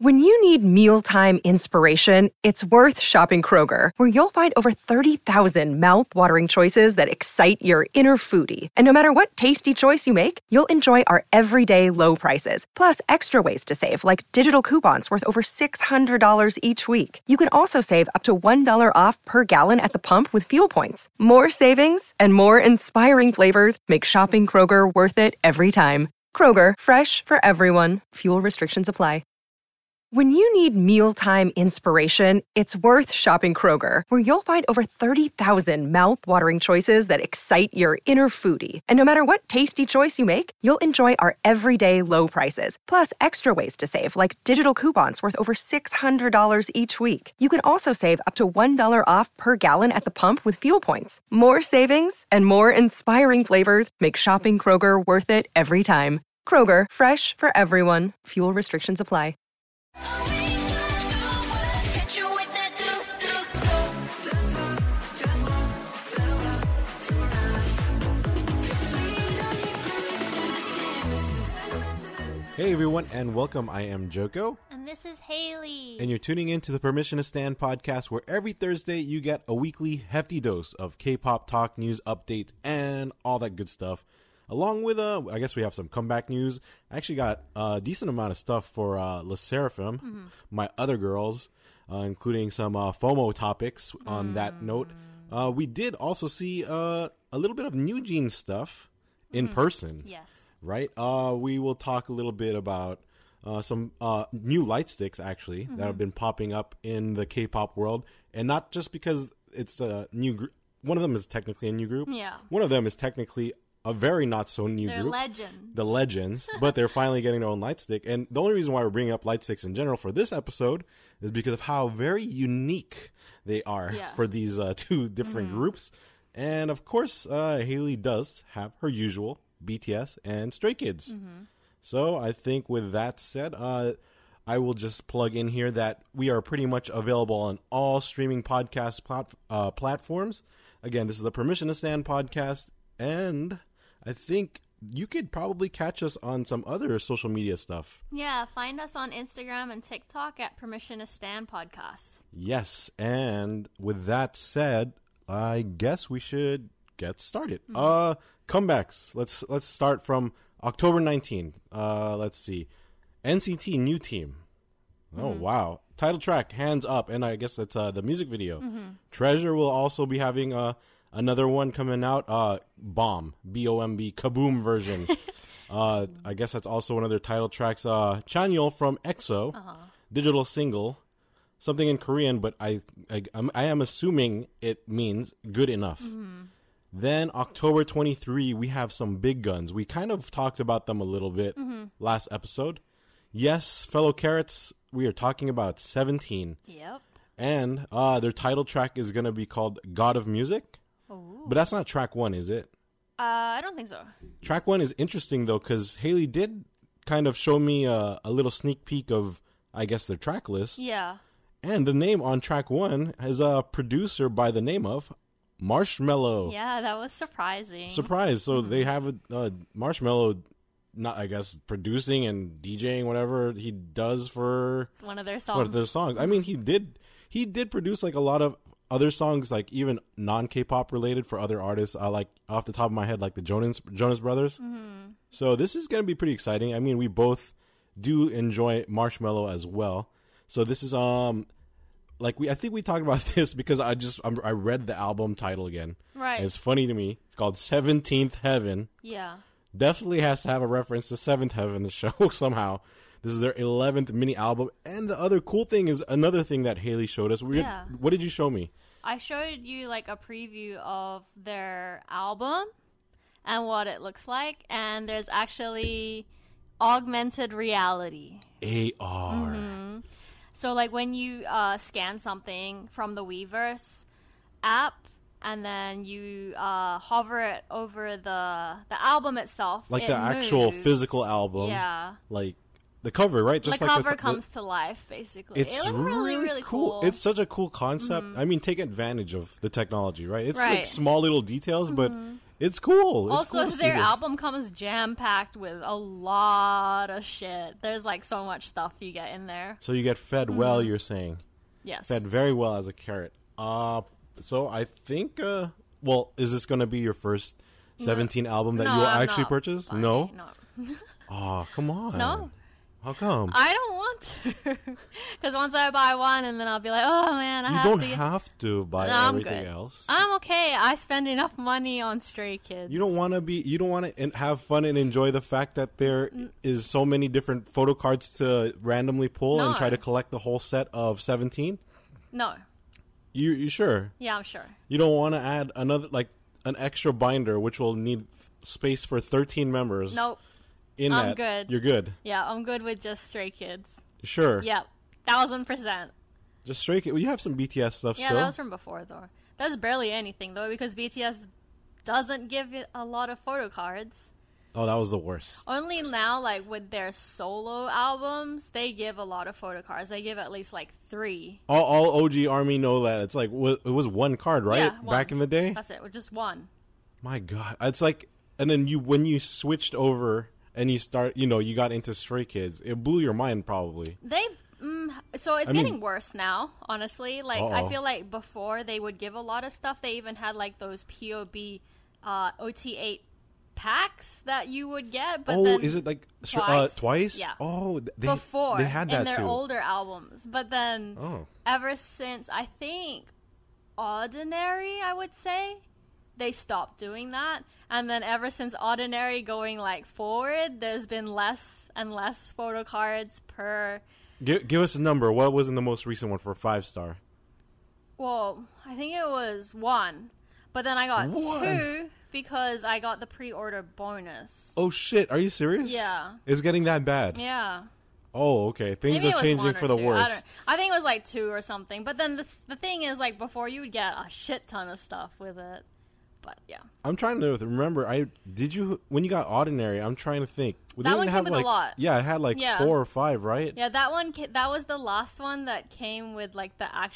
When you need mealtime inspiration, it's worth shopping Kroger, where you'll find over 30,000 mouth-watering choices that excite your inner foodie. And no matter what tasty choice you make, you'll enjoy our everyday low prices, plus extra ways to save, like digital coupons worth over $600 each week. You can also save up to $1 off per gallon at the pump with fuel points. More savings and more inspiring flavors make shopping Kroger worth it every time. Kroger, fresh for everyone. Fuel restrictions apply. When you need mealtime inspiration, it's worth shopping Kroger, where you'll find over 30,000 mouth-watering choices that excite your inner foodie. And no matter what tasty choice you make, you'll enjoy our everyday low prices, plus extra ways to save, like digital coupons worth over $600 each week. You can also save up to $1 off per gallon at the pump with fuel points. More savings and more inspiring flavors make shopping Kroger worth it every time. Kroger, fresh for everyone. Fuel restrictions apply. Hey everyone, and welcome. I am Joko. And this is Haley. And you're tuning in to the Permission to Stand podcast, where every Thursday you get a weekly hefty dose of K-pop talk, news, updates, and all that good stuff. Along with, I guess we have some comeback news. I actually got a decent amount of stuff for LE SSERAFIM, my other girls, including some FOMO topics on that note. We did also see a little bit of New Jeans stuff in person. Yes. Right? We will talk a little bit about some new light sticks, actually, that have been popping up in the K-pop world. And not just because it's a new group. One of them is technically a new group. Yeah. One of them is technically a very not so new They're group. legends. The legends. But they're finally getting their own light stick. And the only reason why we're bringing up light sticks in general for this episode is because of how very unique they are for these two different groups. And of course, Haley does have her usual BTS and Stray Kids. So I think with that said, I will just plug in here that we are pretty much available on all streaming podcast platforms. Again, this is the Permission to Stand podcast, and I think you could probably catch us on some other social media stuff. Yeah, find us on Instagram and TikTok at Permission to Stand Podcast. Yes, and with that said, I guess we should get started. Comebacks. Let's start from October 19th. Let's see. NCT New Team. Oh, wow. Title track, Hands Up, and I guess that's the music video. Treasure will also be having another one coming out. Bomb. B-O-M-B. Kaboom version. I guess that's also one of their title tracks. Chanyeol from EXO. Digital single. Something in Korean, but I am assuming it means good enough. Then October 23, we have some big guns. We kind of talked about them a little bit last episode. Yes, fellow Carrots, we are talking about 17. Yep. And their title track is going to be called God of Music. Ooh. But that's not track one, is it? I don't think so. Track one is interesting, though, because Haley did kind of show me a little sneak peek of, I guess, their track list. Yeah. And the name on track one is a producer by the name of Marshmello. Yeah, that was surprising. Surprise. So they have a Marshmello, not, I guess, producing and DJing whatever he does for one of their songs. I mean, he did produce like a lot of other songs, like even non-K-pop related for other artists. Like off the top of my head, like the Jonas Brothers. So this is going to be pretty exciting. I mean, we both do enjoy Marshmello as well. So this is I think we talked about this because I read the album title again. Right. And it's funny to me. It's called 17th Heaven. Yeah. Definitely has to have a reference to 7th Heaven, the show, somehow. This is their 11th mini album. And the other cool thing is another thing that Haley showed us. What did you show me? I showed you like a preview of their album and what it looks like. And there's actually augmented reality. AR. So, like, when you scan something from the Weverse app, and then you hover it over the album itself, like it the actual moves. physical album. Yeah. Like the cover, right? Just the like cover comes to life, basically. It's it looked really cool. It's such a cool concept. I mean, take advantage of the technology, right? It's Right. like small little details, but It's cool. It's Also, cool to see their this. album comes jam-packed with a lot of shit. There's like so much stuff you get in there. So you get fed well, you're saying. Yes. Fed very well as a carrot. So I think, well, is this going to be your first 17 album that No, you'll I'm actually not purchase? buying No? it, Oh, come on. No. How come? I don't want to. Because once I buy one, and then I'll be like, oh man, I You have don't to. have to buy No, I'm everything good. else. I'm okay. I spend enough money on Stray Kids. You don't want to have fun and enjoy the fact that there is so many different photo cards to randomly pull and No. try to collect the whole set of 17? No. You sure? Yeah, I'm sure. You don't want to add another, like, an extra binder, which will need space for 13 members. Nope. In I'm that, good. You're good. Yeah, I'm good with just Stray Kids. Sure. Yep. 1000%. Just straight. Well, you have some BTS stuff Yeah, still. that was from before, though. That's barely anything, though, because BTS doesn't give it a lot of photo cards. Oh, that was the worst. Only now, like, with their solo albums, they give a lot of photo cards. They give at least, like, 3. All OG Army know that it's like it was one card, right? Yeah, one. Back in the day. That's it, with just one. My God, it's like, and then when you switched over and you you got into Stray Kids, it blew your mind probably. So it's I mean- getting worse now, honestly. Like, I Uh-oh. feel like before they would give a lot of stuff. They even had, like, those POB OT8 packs that you would get. But then is it like Twice? Twice? Yeah. Oh, before they had that in their too. older albums. But then Oh, ever since, I think, Ordinary, I would say, they stopped doing that. And then ever since Ordinary going, like, forward, there's been less and less photo cards per... give us a number. What was in the most recent one for 5-star? Well, I think it was 1. But then I got 1? 2 because I got the pre-order bonus. Oh shit, are you serious? Yeah. It's getting that bad. Yeah. Oh, okay. Things Maybe it are was changing 1 or for the 2. worse. I think it was like 2 or something. But then the thing is, like, before you would get a shit ton of stuff with it. But yeah. I'm trying to remember. When you got Ordinary? I'm trying to think. That one came with a lot. Yeah, it had like Yeah. 4 or 5, right? Yeah, that one, that was the last one that came with, like,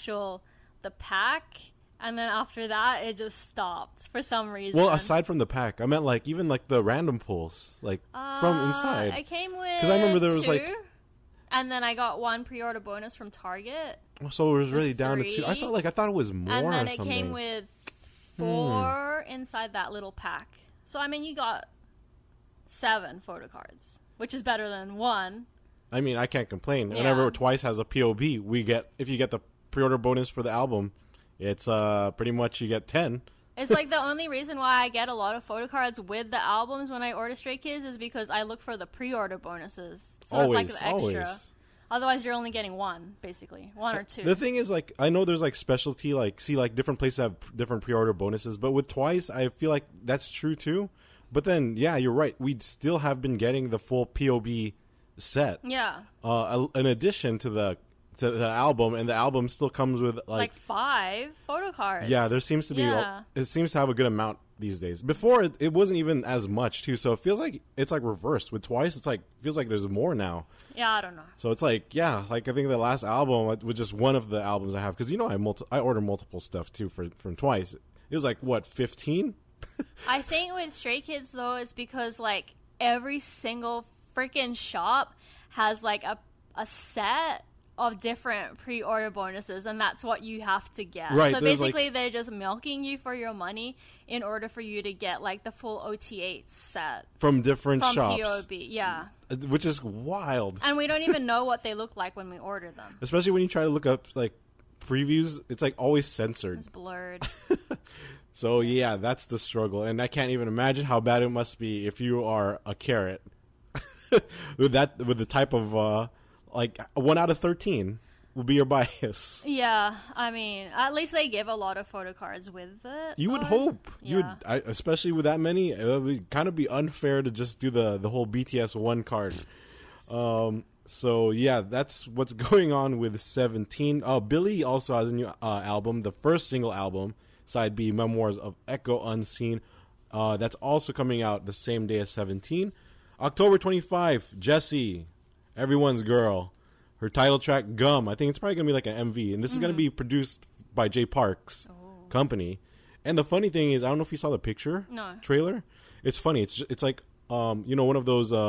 the pack. And then after that, it just stopped for some reason. Well, aside from the pack, I meant like even like the random pulls, like from inside. I came with 'Cause I remember there was, 2, like- and then I got 1 pre-order bonus from Target. So it was really There's down to 2. I 3. thought it was more And then or it something. came with 4 inside that little pack. So, I mean, you got 7 photo cards, which is better than 1. I mean, I can't complain. Yeah. Whenever Twice has a POB, if you get the pre-order bonus for the album, it's pretty much you get 10. It's like the only reason why I get a lot of photo cards with the albums when I order Stray Kids is because I look for the pre-order bonuses. So Always, it's like the extra. always. Otherwise, you're only getting 1, basically. 1 or 2. The thing is, like, I know there's like specialty, like, different places have different pre-order bonuses, but with Twice, I feel like that's true too. But then, yeah, you're right. We'd still have been getting the full POB set, Yeah. in addition to the album, and the album still comes with Like 5 photo cards. yeah, there seems to be. Yeah. It seems to have a good amount these days. Before it wasn't even as much too, so it feels like it's like reversed. With Twice, it's like feels like there's more now. Yeah, I don't know. So it's like, yeah, like I think the last album was just one of the albums I have because I order multiple stuff too from Twice. It was like what 15. I think with Stray Kids, though, it's because, like, every single freaking shop has, like, a set of different pre-order bonuses, and that's what you have to get. Right, So there's, basically, they're just milking you for your money in order for you to get, like, the full OT8 set From different from shops, POB. Yeah. which is wild. And we don't even know what they look like when we order them. Especially when you try to look up like previews, it's like always censored. It's blurred. So yeah, that's the struggle, and I can't even imagine how bad it must be if you are a carrot with the type of like 1 out of 13 will be your bias. Yeah, I mean, at least they give a lot of photo cards with it. You would though. hope. Yeah. Especially with that many, it would kind of be unfair to just do the whole BTS 1 card. So yeah, that's what's going on with 17. Billy also has a new album, the first single album, Side B, Memoirs of Echo Unseen. That's also coming out the same day as 17. October 25, Jessie, everyone's girl. Her title track, Gum. I think it's probably going to be like an MV. And this is going to be produced by Jay Park's company. And the funny thing is, I don't know if you saw the picture trailer. It's funny. It's like one of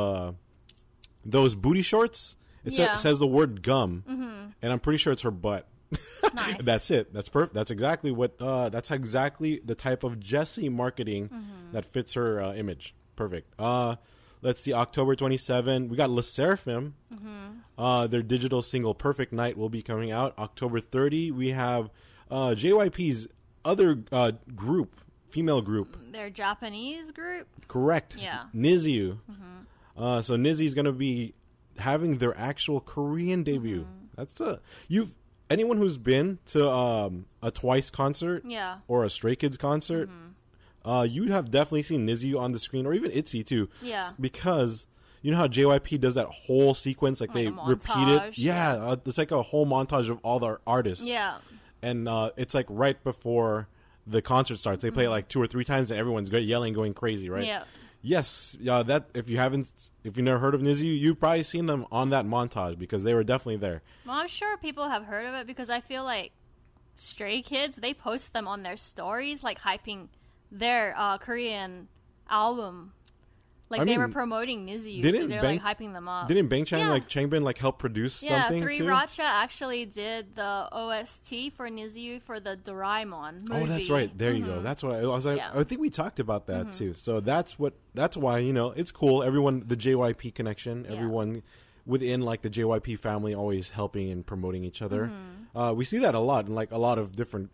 those booty shorts. It says the word gum, and I'm pretty sure it's her butt. Nice. That's it. That's perfect. That's exactly what. That's exactly the type of Jessie marketing that fits her image. Perfect. Let's see. October 27, we got Le Sserafim. Their digital single "Perfect Night" will be coming out. October 30, we have JYP's other group, female group. Their Japanese group. Correct. Yeah. NiziU. So NiziU's gonna be having their actual Korean debut. That's anyone who's been to a Twice concert, or a Stray Kids concert, you have definitely seen NiziU on the screen, or even ITZY too. Yeah. Because you know how JYP does that whole sequence, like they repeat it. Yeah, it's like a whole montage of all the artists. Yeah. And it's like right before the concert starts, they play it like 2 or 3 times, and everyone's yelling, going crazy, right? Yeah. Yes, that if you've never heard of NiziU, you've probably seen them on that montage because they were definitely there. Well, I'm sure people have heard of it because I feel like Stray Kids, they post them on their stories, like hyping their Korean album. Like they were promoting NiziU. They're like hyping them up. Didn't Bang Chan Changbin help produce something too? Yeah, 3RACHA actually did the OST for NiziU for the Doraemon movie. Oh, that's right. There you go. That's why I was like, I think we talked about that too. So that's why, it's cool. Everyone, the JYP connection, everyone within like the JYP family always helping and promoting each other. We see that a lot in like a lot of different,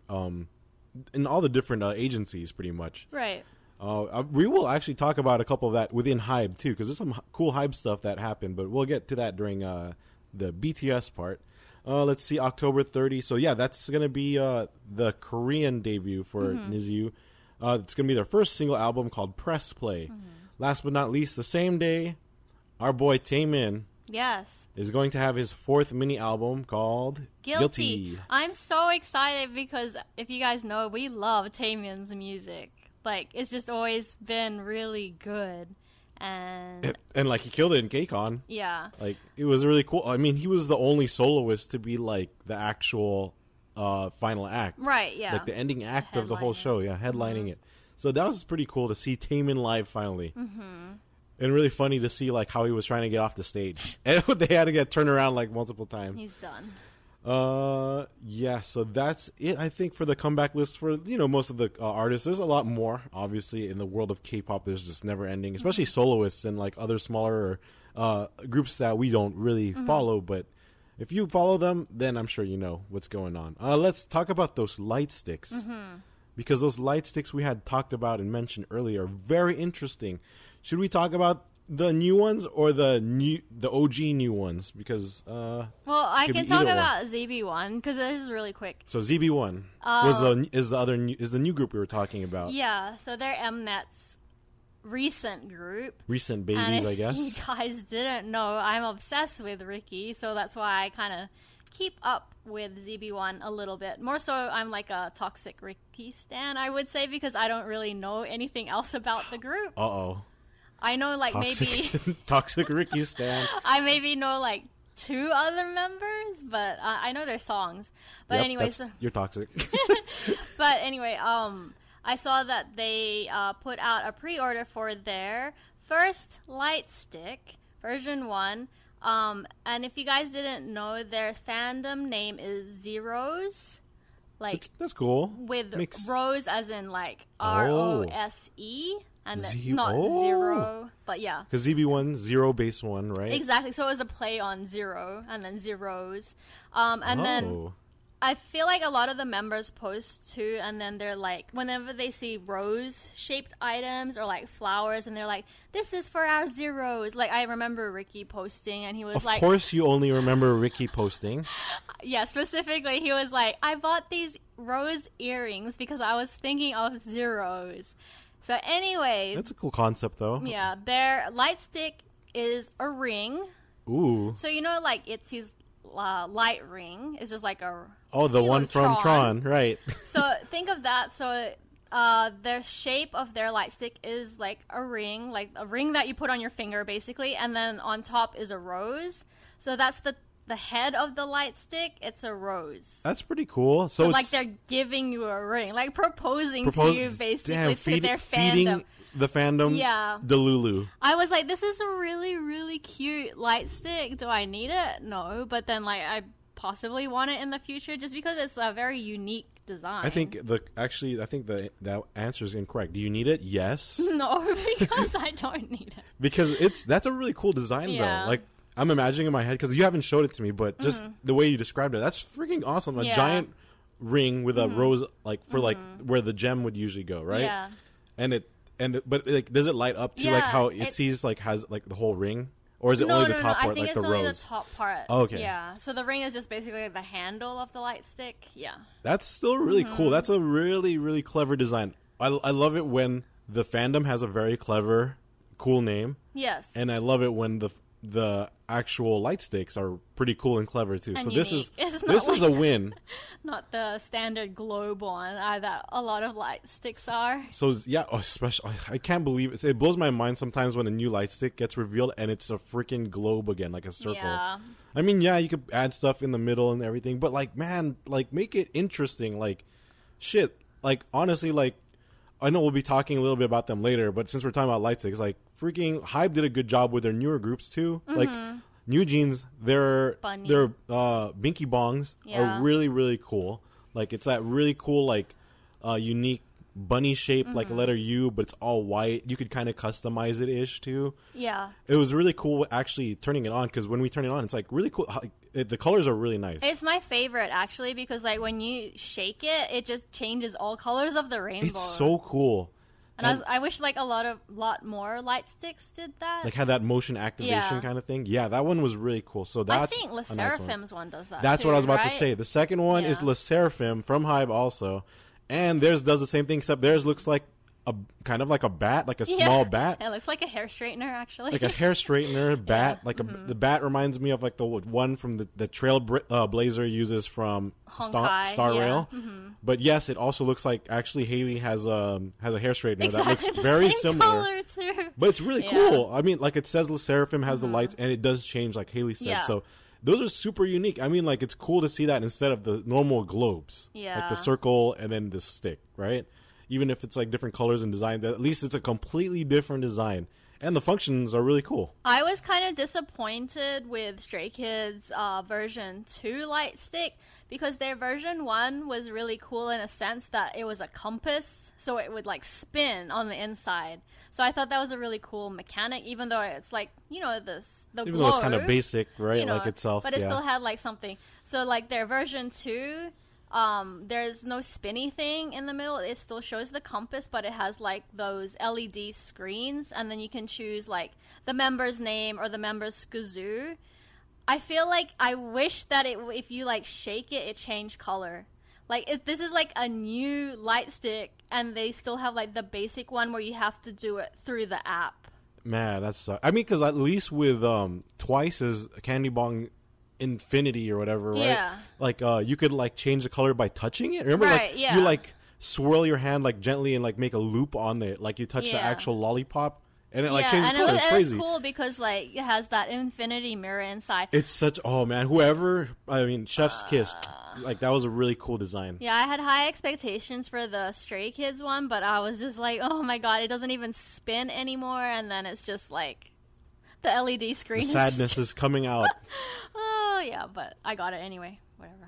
in all the different agencies pretty much. Right. We will actually talk about a couple of that within HYBE too, because there's some cool HYBE stuff that happened, but we'll get to that during the BTS part. Let's see, October 30. So yeah, that's gonna be the Korean debut for NiziU. It's gonna be their first single album called Press Play. Last but not least, the same day, our boy Taemin is going to have his 4th mini album called Guilty. I'm so excited because if you guys know, we love Taemin's music. Like, it's just always been really good. And like, he killed it in KCON. Yeah. Like, it was really cool. I mean, he was the only soloist to be, like, the actual final act. Right, yeah. Like, the ending act of the whole show. Yeah, headlining it. So that was pretty cool to see Taemin live finally. And really funny to see, like, how he was trying to get off the stage. And they had to get turned around, like, multiple times. He's done. Yeah, so that's it, I think, for the comeback list for, most of the artists. There's a lot more, obviously, in the world of K-pop. There's just never ending, especially soloists and, like, other smaller groups that we don't really follow. But if you follow them, then I'm sure you know what's going on. Let's talk about those light sticks. Because those light sticks we had talked about and mentioned earlier are very interesting. Should we talk about the new ones or the OG new ones? Because well, I can talk about ZB1 because this is really quick. So ZB1 is the new group we were talking about. Yeah, so they're Mnet's recent group. Recent babies, and I guess. If you guys didn't know, I'm obsessed with Ricky, so that's why I kind of keep up with ZB1 a little bit. More so, I'm like a toxic Ricky stan, I would say, because I don't really know anything else about the group. Uh-oh. I know, like, toxic, maybe... Toxic Ricky stan. I maybe know, like, 2 other members, but I know their songs. But anyway... You're toxic. But anyway, I saw that they put out a pre-order for their first light stick, version 1. And if you guys didn't know, their fandom name is Zeros. Like, that's cool. With Rose as in, like, ROSE. And not zero, but yeah. Because ZB1, zero base 1, right? Exactly. So it was a play on zero and then zeros. And then I feel like a lot of the members post too, and then they're like, whenever they see rose-shaped items or like flowers, and they're like, this is for our zeros. Like, I remember Ricky posting, and he was like... Of course you only remember Ricky posting. Yeah, specifically, he was like, I bought these rose earrings because I was thinking of zeros. So anyway... That's a cool concept, though. Yeah, their light stick is a ring. Ooh. So, like, ITZY's light ring is just like a... Oh, the one from Tron, right. So think of that. So the shape of their light stick is like a ring that you put on your finger, basically. And then on top is a rose. So that's the the head of the light stick, it's a rose. That's pretty cool. So So it's like they're giving you a ring, like proposing to you, basically, damn, to their feeding fandom. the fandom. Yeah. The Lulu. I was like, this is a really, really cute light stick. Do I need it? No. But then, like, I possibly want it in the future just because it's a very unique design. I think that answer is incorrect. Do you need it? Yes. No, because I don't need it. Because that's a really cool design Yeah. though. Like I'm imagining in my head because you haven't showed it to me, but just the way you described it, that's freaking awesome. A Yeah. giant ring with a rose, like for like where the gem would usually go, right? Yeah. But like, does it light up to like Yeah, how it- Itzy's like has like the whole ring, or is it No, only no, the no. top I part, think like it's the only rose? the top part. Oh, okay. Yeah. So the ring is just basically the handle of the light stick. Yeah. That's still really cool. That's a really, really clever design. I love it when the fandom has a very clever, cool name, Yes. and I love it when the actual light sticks are pretty cool and clever too. And So this is unique. It's this not is a win. Not the standard globe one that a lot of light sticks are. So yeah, especially I can't believe it. It blows my mind sometimes when a new light stick gets revealed and it's a freaking globe again, like a circle. Yeah. I mean, yeah, you could add stuff in the middle and everything, but like, man, like make it interesting. Like, shit. Like honestly, like I know we'll be talking a little bit about them later, but since we're talking about light sticks, like freaking Hybe did a good job with their newer groups too. Like New Jeans, their Bunny. Binky Bongs Yeah. are really, really cool. Like it's that really cool, like unique bunny shape, like letter U, but it's all white. You could kind of customize it ish too. Yeah. It was really cool actually turning it on, because when we turn it on, it's like really cool. The colors are really nice. It's my favorite actually because like when you shake it, it just changes all colors of the rainbow. It's so cool. And I wish like a lot more light sticks did that. Like had that motion activation Yeah. kind of thing. Yeah, that one was really cool. So that's I think Le a nice one. Seraphim's one does that. That's too, what I was about to right? say. The second one is Yeah. Le Seraphim from Hybe also, and theirs does the same thing, except theirs looks like a kind of like a bat, like a Yeah. small bat. It looks like a hair straightener actually. Like a hair straightener bat, Yeah. like the bat reminds me of like the one from the Trail Blazer uses from Honkai, Star yeah. Rail. But yes, it also looks like actually Haley has a hair straightener that looks the very same similar. color too. But it's really Yeah. cool. I mean, like it says Le Seraphim has the lights, and it does change, like Haley said. Yeah. So those are super unique. I mean, like it's cool to see that instead of the normal globes, like Yeah. the circle and then the stick, right? Even if it's like different colors and design, at least it's a completely different design, and the functions are really cool. I was kind of disappointed with Stray Kids version 2 light stick because their version 1 was really cool in a sense that it was a compass, so it would like spin on the inside. So I thought that was a really cool mechanic, even though it's like, you know, the Even though it's kind of globe, basic, right? you know, like itself, but it yeah. still had like something. So like their version 2, there's no spinny thing in the middle. It still shows the compass, but it has like those LED screens, and then you can choose like the member's name or the member's skazoo. I feel like I wish that if you like shake it, it changed color. Like if this is like a new light stick, and they still have like the basic one where you have to do it through the app. Man, that's I mean, because at least with Twice's Candy Bong Infinity or whatever, right? Yeah. Like you could like change the color by touching it. Remember, Right, like yeah. you like swirl your hand like gently and like make a loop on it, like you touch the Yeah. actual lollipop, and it like changes and color. It's crazy. it's cool because like it has that infinity mirror inside. It's such whoever, I mean, Chef's Kiss, like that was a really cool design. Yeah, I had high expectations for the Stray Kids one, but I was just like, oh my god, it doesn't even spin anymore, and then it's just like the LED screen. The is- sadness is coming out. Oh yeah, but I got it anyway. Whatever.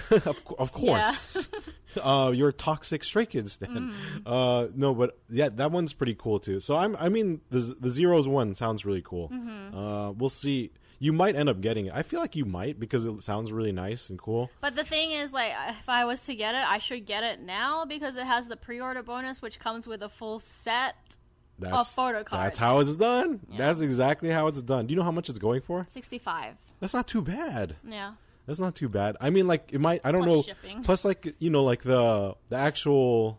of course. You're a toxic Stray Kids then. No, but yeah, that one's pretty cool too. So I mean, the Zeros one sounds really cool. We'll see. You might end up getting it. I feel like you might because it sounds really nice and cool. But the thing is, like, if I was to get it, I should get it now because it has the pre-order bonus, which comes with a full set of photo cards. That's how it's done. That's exactly how it's done. Do you know how much it's going for? 65. That's not too bad. Yeah. That's not too bad. I mean, like it might. I don't Plus know. shipping. Plus, like you know, like the actual,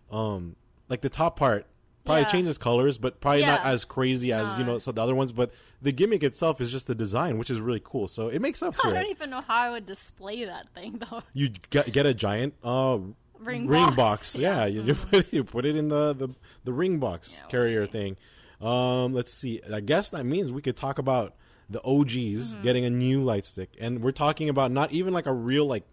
like the top part probably Yeah. changes colors, but probably not Yeah. as crazy as you know some of the other ones. But the gimmick itself is just the design, which is really cool. So it makes up I for don't it. even know how I would display that thing though. You get a giant Ring box. box. Yeah, you put it in the ring box Yeah, we'll carrier see. thing. Let's see. I guess that means we could talk about the OGs getting a new light stick, and we're talking about not even like a real like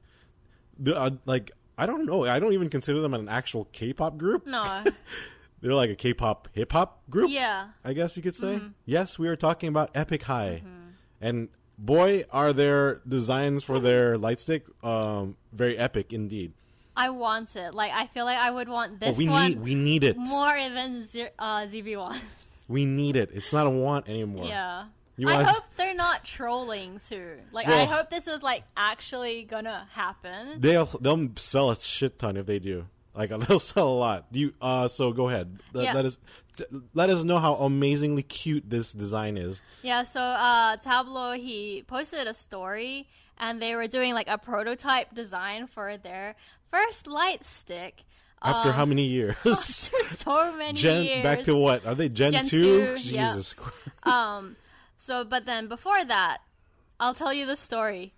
I don't know. I don't even consider them an actual K-pop group. No. They're like a K-pop hip-hop group. Yeah. I guess you could say. Yes, we are talking about Epic High. And boy, are their designs for their light stick very epic indeed. I want it. Like, I feel like I would want this we need it. more than ZB1. We need it. It's not a want anymore. Yeah. You I want- hope they're not trolling too. Like, Well- I hope this is like actually gonna happen. They'll sell a shit ton if they do. Like they'll sell a lot. So go ahead. Yeah. Let us know how amazingly cute this design is. Yeah, so Tableau, he posted a story, and they were doing like a prototype design for their first light stick. After how many years? So many years. Back to what? Are they Gen 2? 2, yeah. Jesus. So, but then before that, I'll tell you the story.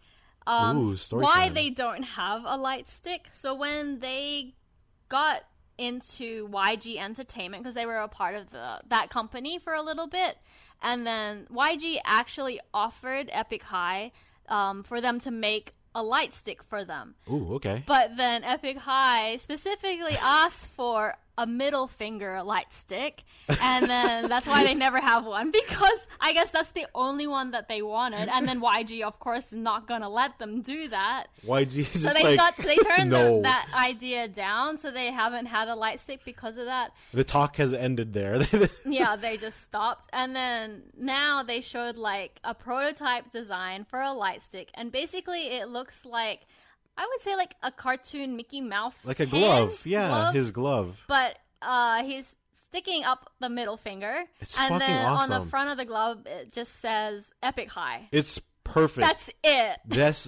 Story why time. they don't have a light stick. So when they got into YG Entertainment, because they were a part of that company for a little bit, and then YG actually offered Epic High for them to make a light stick for them. Ooh, okay. But then Epic High specifically asked for a middle finger light stick, and then that's why they never have one, because I guess that's the only one that they wanted, and then YG, of course, is not gonna let them do that. YG is So just they turned no. that idea down, so they haven't had a light stick because of that. The talk has ended there. Yeah, they just stopped. And then now they showed like a prototype design for a light stick, and basically it looks like, I would say, like a cartoon Mickey Mouse, Like a hand glove. Yeah, glove, his glove. but he's sticking up the middle finger, It's and fucking then on awesome. the front of the glove it just says Epic High. It's perfect. That's it. This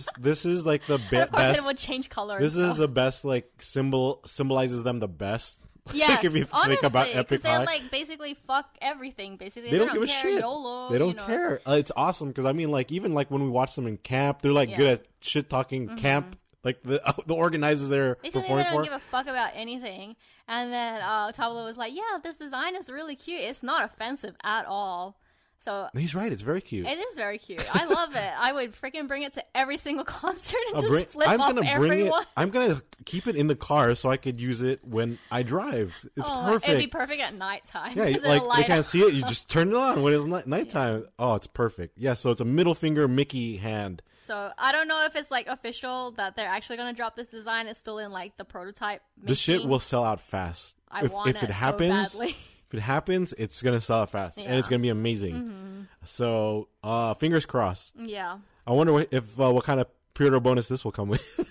is like the And of course best. it would change colors. This so. is the best like symbolizes them the best. Yes, Like, if you honestly, think about 'cause Epic they High, like basically fuck everything. Basically, they don't give a care. shit. YOLO, They don't you know. care. It's awesome because I mean, like even like when we watch them in camp, they're like Yeah. good at shit talking camp. Like the organizers they're Basically, performing they don't for. give a fuck about anything. And then Tableau was like, "Yeah, this design is really cute. It's not offensive at all." So He's right. It's very cute. it is very cute. I love it. I would freaking bring it to every single concert and I'll just bring- flip I'm off gonna everyone. bring it. I'm gonna keep it in the car so I could use it when I drive. It's perfect. It'd be perfect at nighttime. Yeah, 'cause it'll like they light can't up. see it. You just turn it on when it's nighttime. Oh, it's perfect. Yeah, so it's a middle finger Mickey hand. So I don't know if it's like official that they're actually gonna drop this design. It's still in like the prototype. This shit making. will sell out fast. I if want if it it so happens, badly. if it happens, it's gonna sell out fast, and Yeah. it's gonna be amazing. So, fingers crossed. Yeah. I wonder what kind of pre-order bonus this will come with.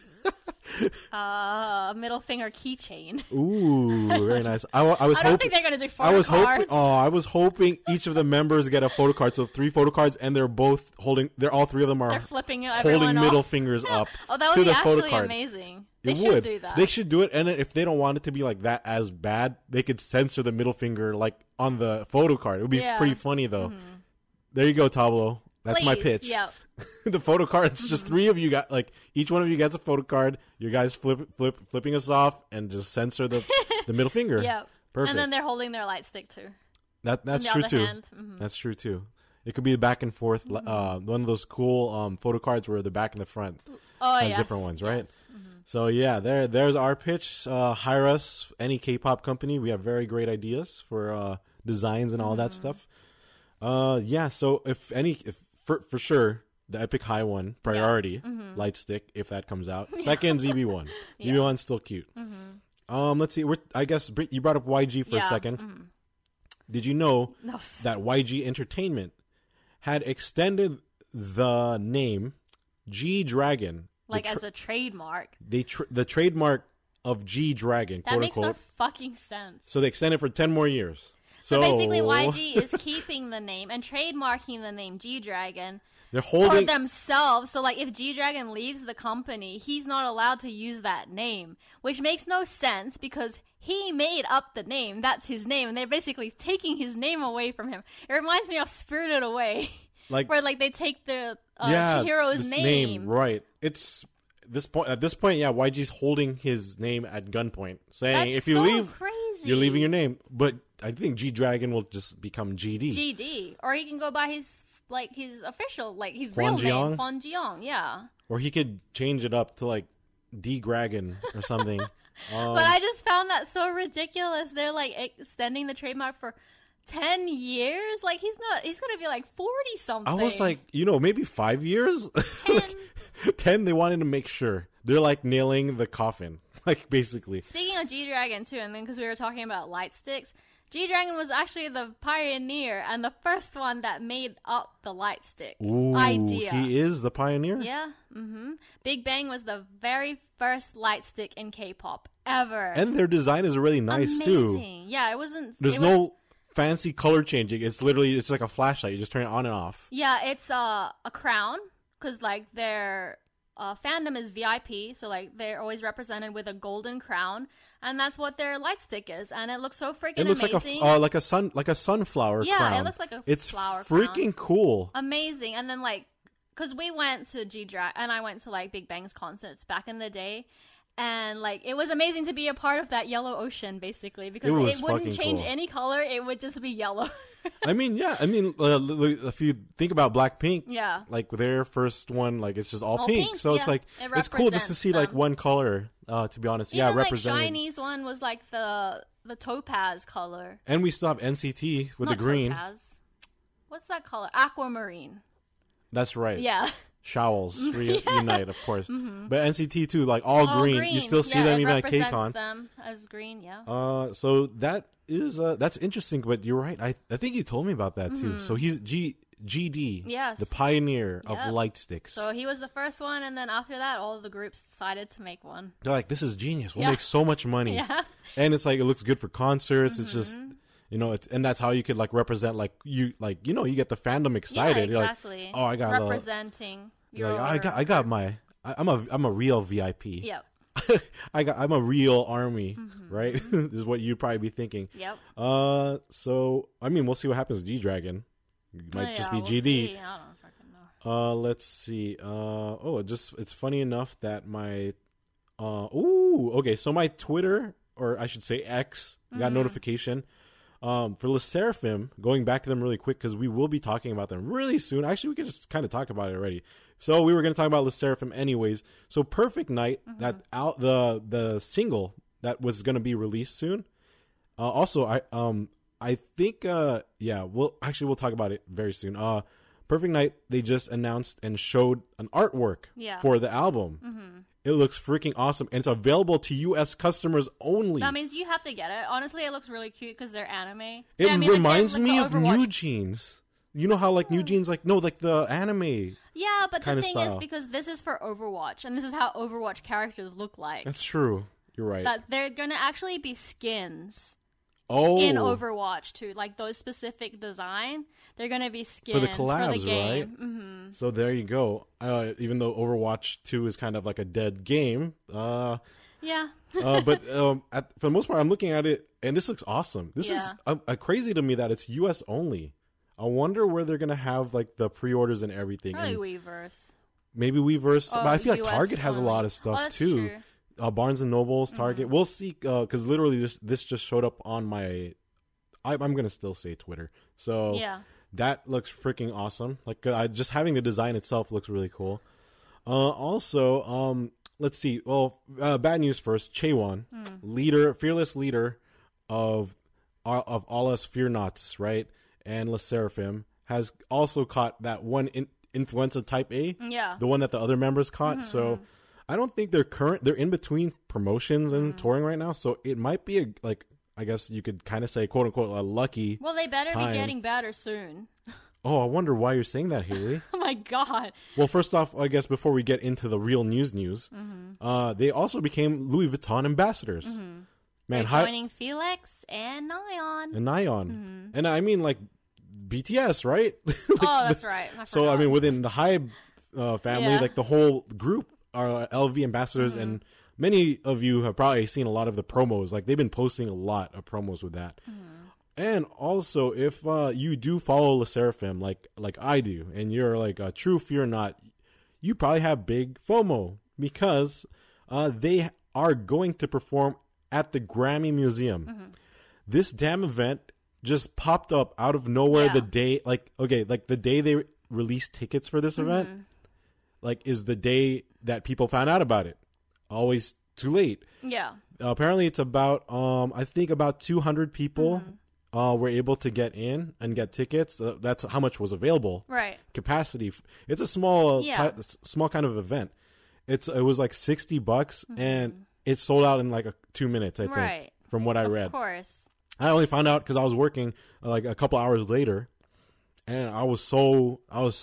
Middle finger keychain. Ooh, very nice. I was I don't hoping. think they're gonna do photo I was cards. hoping. Oh, I was hoping each of the members get a photo card. So 3 photo cards, and they're both holding. They're all 3 of them are They're flipping holding everyone middle off. fingers up Oh, that to would be the photo actually card. amazing. They It should would. do that. They should do it, and if they don't want it to be like that as bad, they could censor the middle finger like on the photo card. It would be Yeah. pretty funny though. There you go, Tableau. That's my Please, pitch. Yeah. The photo card. It's just 3 of you got like each one of you gets a photo card. You guys flipping us off and just censor the middle finger. Yeah. Perfect. And then they're holding their light stick too. That's the true other too. hand. Mhm. That's true too. It could be back and forth. One of those cool photo cards where the back and the front Oh, has yes. different ones, right? Yes. So yeah, there's our pitch. Hire us, any K-pop company. We have very great ideas for designs and all that stuff. Yeah. So if for sure the Epic High one priority light stick if that comes out. Second ZB1. ZB1's still cute. Let's see. I guess Britt, you brought up YG for a Yeah. second. Did you know No. that YG Entertainment had extended the name G Dragon? Like as a trademark. The trademark of G Dragon, That quote makes unquote. no fucking sense. So they extended for 10 more years. So basically, YG is keeping the name and trademarking the name G Dragon they're for holding. themselves. So, like, if G Dragon leaves the company, he's not allowed to use that name, which makes no sense because he made up the name. That's his name, and they're basically taking his name away from him. It reminds me of Spirited Away, Like where like they take the yeah, Chihiro's the name. right? It's at this point, yeah. YG's holding his name at gunpoint, saying That's if you so leave, crazy. you're leaving your name. But I think G Dragon will just become GD. GD, or he can go by his his official, like his Huan real Jiang? name, Huan Jiang. Yeah. Or he could change it up to like D Dragon or something. But I just found that so ridiculous. They're like extending the trademark for 10 years. Like he's going to be like 40 something. I was like, maybe 5 years. 10. 10. They wanted to make sure they're like nailing the coffin, like basically. Speaking of G-Dragon too, and then because we were talking about light sticks, G-Dragon was actually the pioneer and the first one that made up the light stick idea. He is the pioneer. Yeah. Big Bang was the very first light stick in K-pop ever. And their design is really nice too. Yeah, it wasn't. There's no fancy color changing. It's like a flashlight. You just turn it on and off. Yeah, it's a crown because like their fandom is VIP, so like they're always represented with a golden crown, and that's what their light stick is, and it looks so freaking amazing. It looks like a sunflower crown. Yeah, it looks like a flower crown. It's freaking cool. Amazing. And then like, because we went to G-Dragon, and I went to like Big Bang's concerts back in the day, and like it was amazing to be a part of that yellow ocean, basically, because it wouldn't change any color; it would just be yellow. I mean, if you think about Blackpink, yeah, like their first one, like it's just all pink. So it's like it's cool just to see like one color. To be honest, even, represented. Like Chinese one was like the topaz color, and we still have NCT with Not the green. Topaz. What's that color? Aquamarine. That's right. Yeah. Showels reunite, of course. But NCT too, like all green. You still see them even at KCON. Them as green, yeah. So that is that's interesting. But you're right. I think you told me about that too. So he's GD, yes, the pioneer of light sticks. So he was the first one, and then after that, all of the groups decided to make one. They're like, this is genius. We'll make so much money. Yeah. And it's like it looks good for concerts. It's just. And that's how you could like represent you get the fandom excited. Yeah, exactly. You're like, oh, I got representing. I'm a real VIP. Yep. I'm a real army, right? Is what you'd probably be thinking. Yep. So I mean, we'll see what happens with G-Dragon. It might just be GD. See. I don't fucking know. Let's see. It's funny enough that my so my Twitter, or I should say X, got notification. For Le Sserafim, going back to them really quick because we will be talking about them really soon. Actually, we could just kind of talk about it already. So we were going to talk about Le Sserafim anyways. So Perfect Night, the single that was going to be released soon. Also, I think we'll talk about it very soon. Perfect Night, they just announced and showed an artwork for the album. It looks freaking awesome, and it's available to U.S. customers only. That means you have to get it. Honestly, it looks really cute because they're anime. It reminds me of New Jeans. You know how like New Jeans, like the anime. Yeah, but the thing style. is, because this is for Overwatch, and this is how Overwatch characters look like. That's true. You're right. That they're gonna actually be skins. Oh. In Overwatch too, like those specific design, they're gonna be skins for the collabs, for the game. Right? So there you go. Even though Overwatch 2 is kind of like a dead game, yeah. but for the most part, I'm looking at it, and this looks awesome. This is crazy to me that it's U.S. only. I wonder where they're gonna have like the pre-orders and everything. Probably Weverse. Maybe Weverse, but I feel like US Target has a lot of stuff too. True. Barnes and Nobles, Target. We'll see, because literally this just showed up on my. I'm gonna still say Twitter. So that looks freaking awesome. Like just having the design itself looks really cool. Also, let's see. Well, bad news first. Chaewon, fearless leader of all us Fear Nots, right? And Le Sserafim has also caught that one influenza type A. Yeah. The one that the other members caught. So. I don't think they're in between promotions and touring right now, so it might be I guess you could kind of say, quote unquote, a lucky. Well, they better time. be getting better soon. Oh, I wonder why you're saying that, Haley. Oh my god. Well, first off, I guess before we get into the real news, they also became Louis Vuitton ambassadors. Man, they're joining Felix and Nayeon. And I mean like BTS, right? That's right. I mean, within the Hybe family, like the whole group are LV ambassadors, and many of you have probably seen a lot of the promos. Like they've been posting a lot of promos with that. And also, if you do follow Le Sserafim like I do, and you're like a true Fear Not, you probably have big FOMO because they are going to perform at the Grammy Museum. This damn event just popped up out of nowhere the day, the day they release tickets for this event, like, is the day that people found out about it. Always too late. Yeah. Apparently, it's about I think about 200 people were able to get in and get tickets. That's how much was available. Right. Capacity. It's a small small kind of event. It was like $60 and it sold out in like 2 minutes, I think. Right. From what I read. Of course. I only found out because I was working like a couple hours later, and I was so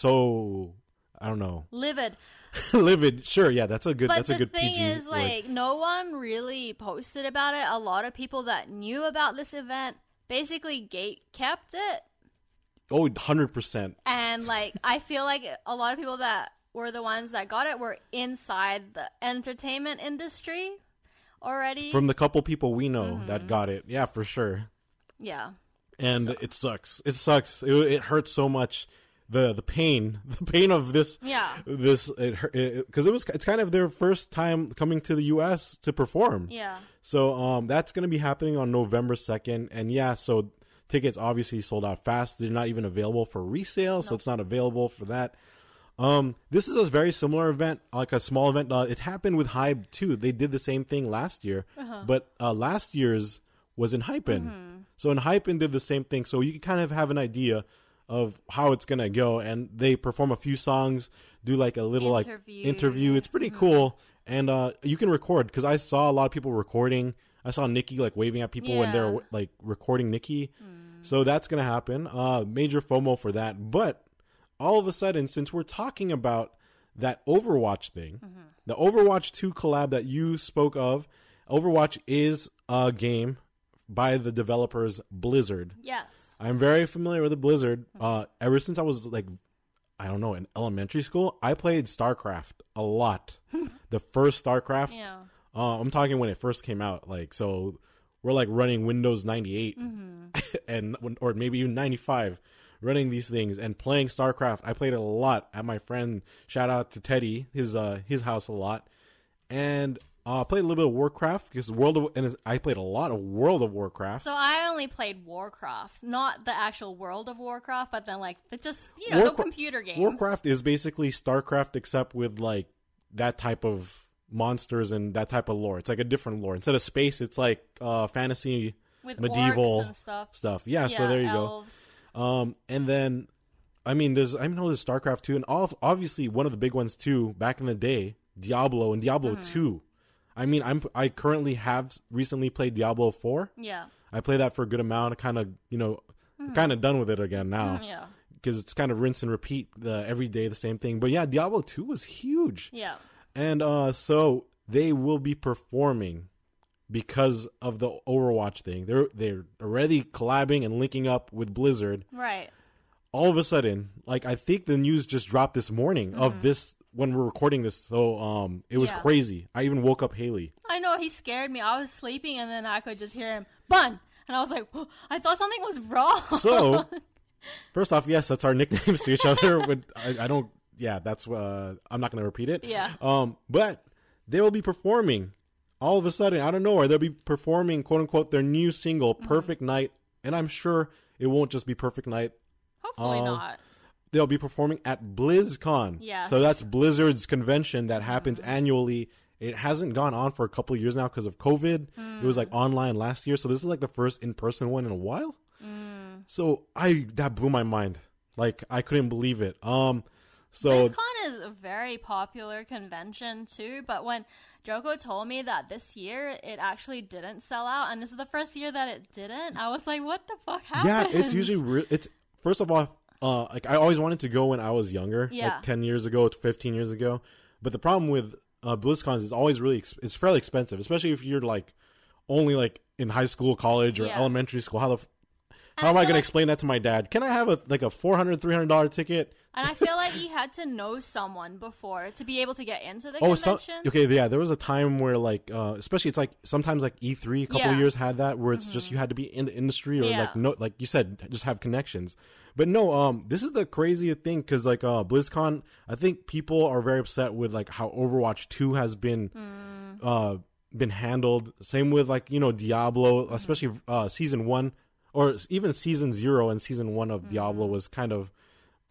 I don't know. Livid. Livid. Sure, yeah, that's a good But good the thing PG is, word. like, no one really posted about it. A lot of people that knew about this event basically gate kept it. Oh, 100%. And, like, I feel like a lot of people that were the ones that got it were inside the entertainment industry already. From the couple people we know that got it. Yeah, for sure. Yeah. And it sucks. It sucks. It hurts so much. The pain of this. Yeah. This because it's kind of their first time coming to the U.S. to perform. Yeah. So that's going to be happening on November 2nd, and yeah, so tickets obviously sold out fast. They're not even available for resale, so it's not available for that. This is a very similar event, like a small event. It happened with Hype too. They did the same thing last year, but last year's was in Hypen. So in Hypen did the same thing. So you can kind of have an idea of how it's gonna go, and they perform a few songs, do like a little interview. It's pretty cool, and you can record because I saw a lot of people recording. I saw Nicki like waving at people when they're like recording Nicki. So that's gonna happen. Major FOMO for that, but all of a sudden, since we're talking about that Overwatch thing, the Overwatch 2 collab that you spoke of, Overwatch is a game by the developers Blizzard. Yes. I'm very familiar with the Blizzard. Ever since I was like, I don't know, in elementary school, I played StarCraft a lot. The first StarCraft. Yeah. I'm talking when it first came out. Like, so we're like running Windows 98 and or maybe even 95, running these things and playing StarCraft. I played it a lot at my friend. Shout out to Teddy, his house a lot, and played a little bit of Warcraft because I played a lot of World of Warcraft. So I only played Warcraft, not the actual World of Warcraft, but then like the computer game. Warcraft is basically StarCraft except with like that type of monsters and that type of lore. It's like a different lore. Instead of space, it's like fantasy, with medieval orcs and stuff. Yeah, so there you elves. go. And then I know there's StarCraft 2, and obviously one of the big ones too back in the day, Diablo and Diablo 2. I mean, I currently have recently played Diablo 4. Yeah. I played that for a good amount. Kind of, kind of done with it again now. Yeah. Because it's kind of rinse and repeat every day, the same thing. But yeah, Diablo 2 was huge. Yeah. And so they will be performing because of the Overwatch thing. They're already collabing and linking up with Blizzard. Right. All of a sudden, like I think the news just dropped this morning of this when we're recording this. So it was crazy. I even woke up Haley. I know, he scared me. I was sleeping and then I could just hear him, "Bun!" And I was like, "Whoa," I thought something was wrong. So first off, yes, that's our nicknames to each other. But I don't. Yeah, that's. I'm not going to repeat it. Yeah. But they will be performing all of a sudden out of nowhere. They'll be performing, quote unquote, their new single, "Perfect Night," and I'm sure it won't just be "Perfect Night." Hopefully not. They'll be performing at BlizzCon. Yes. So that's Blizzard's convention that happens annually. It hasn't gone on for a couple of years now because of COVID. It was like online last year. So this is like the first in-person one in a while. So that blew my mind. Like I couldn't believe it. So BlizzCon is a very popular convention too, but when Joko told me that this year it actually didn't sell out, and this is the first year that it didn't, I was like, what the fuck happened? yeah, it's usually it's first of all, like I always wanted to go when I was younger, like 10 years ago, 15 years ago. But the problem with BlizzCon is it's always it's fairly expensive, especially if you're like only like in high school, college, or elementary school. How am I going to explain that to my dad? Can I have a $400, $300 ticket? And I feel like you had to know someone before to be able to get into the convention. There was a time where like, especially it's like sometimes like E3 a couple of years had that where it's just you had to be in the industry or like you said, just have connections. But no, this is the craziest thing because like BlizzCon, I think people are very upset with like how Overwatch 2 has been handled. Same with like Diablo, especially season 1 or even season 0 and season 1 of Diablo was kind of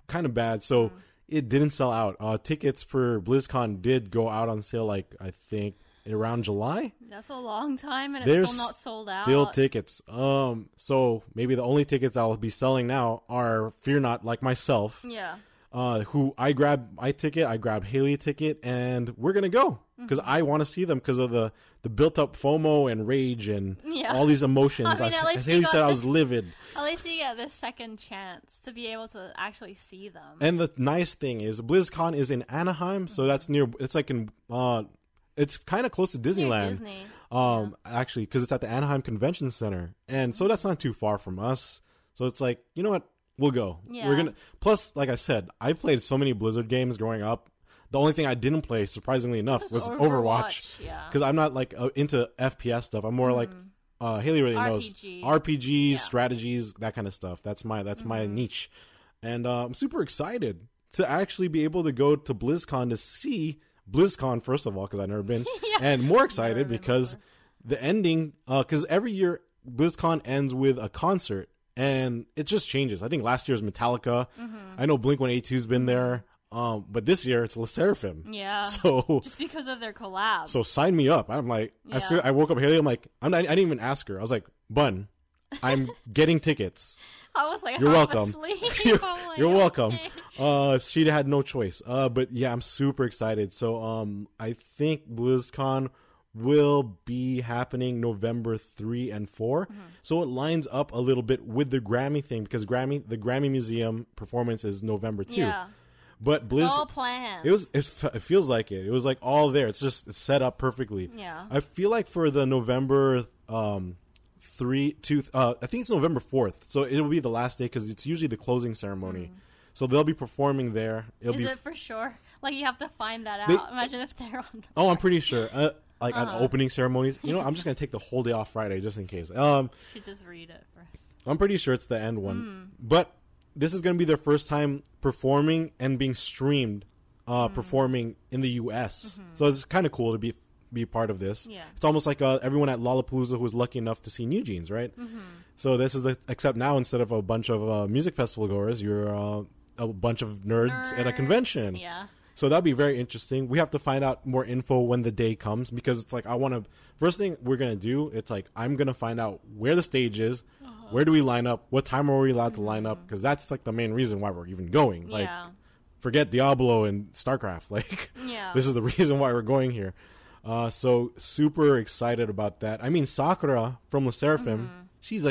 kind of bad. So it didn't sell out. Tickets for BlizzCon did go out on sale, like, I think around July. That's a long time, and There's it's still not sold out. Still tickets. So maybe the only tickets I'll be selling now are Fear Not, like myself. Yeah. Who I grabbed my ticket, I grabbed Haley a ticket, and we're gonna go because I want to see them because of the built up FOMO and rage and all these emotions. I mean, as Haley said, I was livid. At least you get this second chance to be able to actually see them. And the nice thing is, BlizzCon is in Anaheim, so that's near. It's like in. It's kind of close to Disneyland. Near Disney. Actually, because it's at the Anaheim Convention Center, and so that's not too far from us. So it's like, you know what? We'll go. Yeah. We're gonna. Plus, like I said, I played so many Blizzard games growing up. The only thing I didn't play, surprisingly enough, was Overwatch. Because I'm not like into FPS stuff. I'm more like Haley really knows RPGs, strategies, that kind of stuff. That's my niche, and I'm super excited to actually be able to go to BlizzCon to see BlizzCon first of all because I've never been, and more excited because the ending. Because every year BlizzCon ends with a concert. And it just changes. I think last year was Metallica. I know Blink-182's been there. But this year it's LE SSERAFIM. Yeah. So just because of their collab. So sign me up. I'm like, I woke up Haley. I'm like, I didn't even ask her. I was like, Bun, I'm getting tickets. I was like, you're welcome. You're welcome. Okay. She had no choice. But yeah, I'm super excited. So I think BlizzCon will be happening November 3 and 4. So it lines up a little bit with the Grammy thing because the Grammy Museum performance is November 2. Yeah. But Blizz, it's all planned. It feels like it. It was like all there. It's set up perfectly. Yeah. I feel like for the November 3 to I think it's November 4th. So it'll be the last day because it's usually the closing ceremony. So they'll be performing there. Is it for sure? Like you have to find that out. Imagine if they're on the I'm pretty sure. Like on opening ceremonies. You know, I'm just going to take the whole day off Friday just in case. Should just read it first. I'm pretty sure it's the end one. But this is going to be their first time performing and being streamed performing in the U.S. So it's kind of cool to be part of this. Yeah. It's almost like everyone at Lollapalooza who was lucky enough to see New Jeans, right? So this is except now instead of a bunch of music festival goers, you're a bunch of nerds at a convention. Yeah. So that'd be very interesting. We have to find out more info when the day comes because it's like first thing we're going to do, it's like I'm going to find out where the stage is, where do we line up, what time are we allowed to line up, because that's like the main reason why we're even going. Like, forget Diablo and StarCraft. Like, this is the reason why we're going here. So super excited about that. I mean, Sakura from LE SSERAFIM, she's a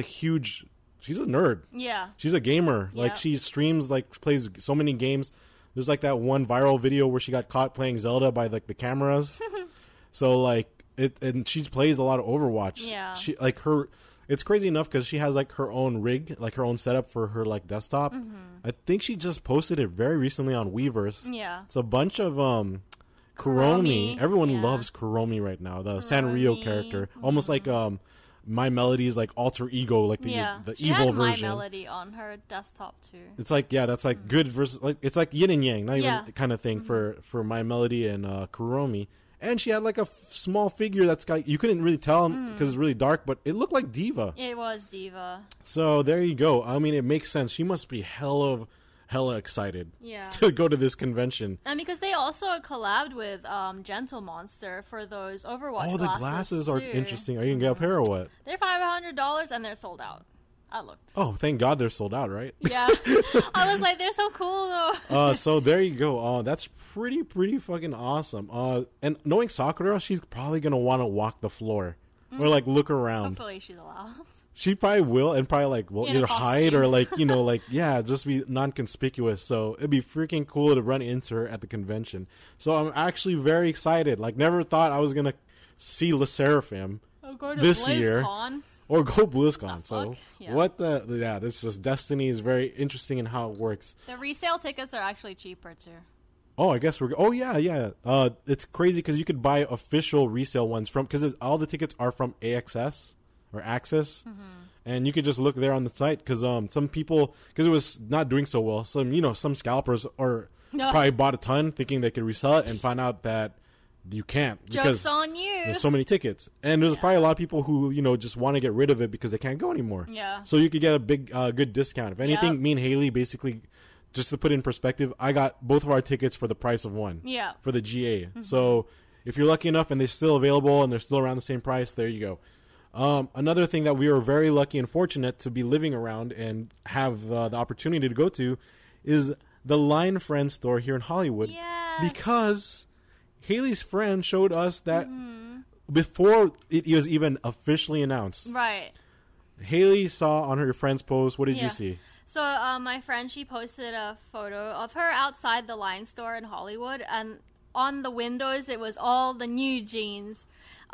nerd. Yeah. She's a gamer. Like, she streams, like, plays so many games. There's like that one viral video where she got caught playing Zelda by like the cameras. So like and she plays a lot of Overwatch. Yeah. She like it's crazy enough because she has like her own rig, like her own setup for her like desktop. I think she just posted it very recently on Weverse. Yeah. It's a bunch of Kuromi. Everyone loves Kuromi right now. The Sanrio character, almost like My Melody's like alter ego, like the she evil had version. My Melody on her desktop too. It's like that's like good versus like it's like yin and yang, not even kind of thing for My Melody and Kuromi. And she had like a small figure that's got you couldn't really tell because it's really dark, but it looked like Diva. It was Diva. So there you go. I mean, it makes sense. She must be hella excited to go to this convention. And because they also collabed with Gentle Monster for those Overwatch glasses. Oh, the glasses are interesting. Are you going to get a pair or what? They're $500 and they're sold out. I looked. Oh, thank God they're sold out, right? Yeah. I was like, they're so cool though. So there you go. That's pretty fucking awesome. And knowing Sakura, she's probably going to want to walk the floor or like look around. Hopefully she's allowed. She probably will, and probably like either hide or like just be non-conspicuous. So it'd be freaking cool to run into her at the convention. So I'm actually very excited. Like never thought I was gonna see LE SSERAFIM this year or go BlizzCon. So this just destiny is very interesting in how it works. The resale tickets are actually cheaper too. Oh, I guess it's crazy because you could buy official resale ones because all the tickets are from AXS. Or Access, and you could just look there on the site because some people because it was not doing so well. Some scalpers probably bought a ton thinking they could resell it and find out that you can't because joke's on you. There's so many tickets, and there's probably a lot of people who just want to get rid of it because they can't go anymore. Yeah. So you could get a big good discount. If anything, me and Haley basically just to put it in perspective, I got both of our tickets for the price of one. Yeah. For the GA. So if you're lucky enough and they're still available and they're still around the same price, there you go. Another thing that we were very lucky and fortunate to be living around and have the opportunity to go to is the Line Friends store here in Hollywood. Yes. Because Haley's friend showed us that before it was even officially announced. Right. Haley saw on her friend's post. What did you see? So my friend, she posted a photo of her outside the Line store in Hollywood, and on the windows it was all the new jeans,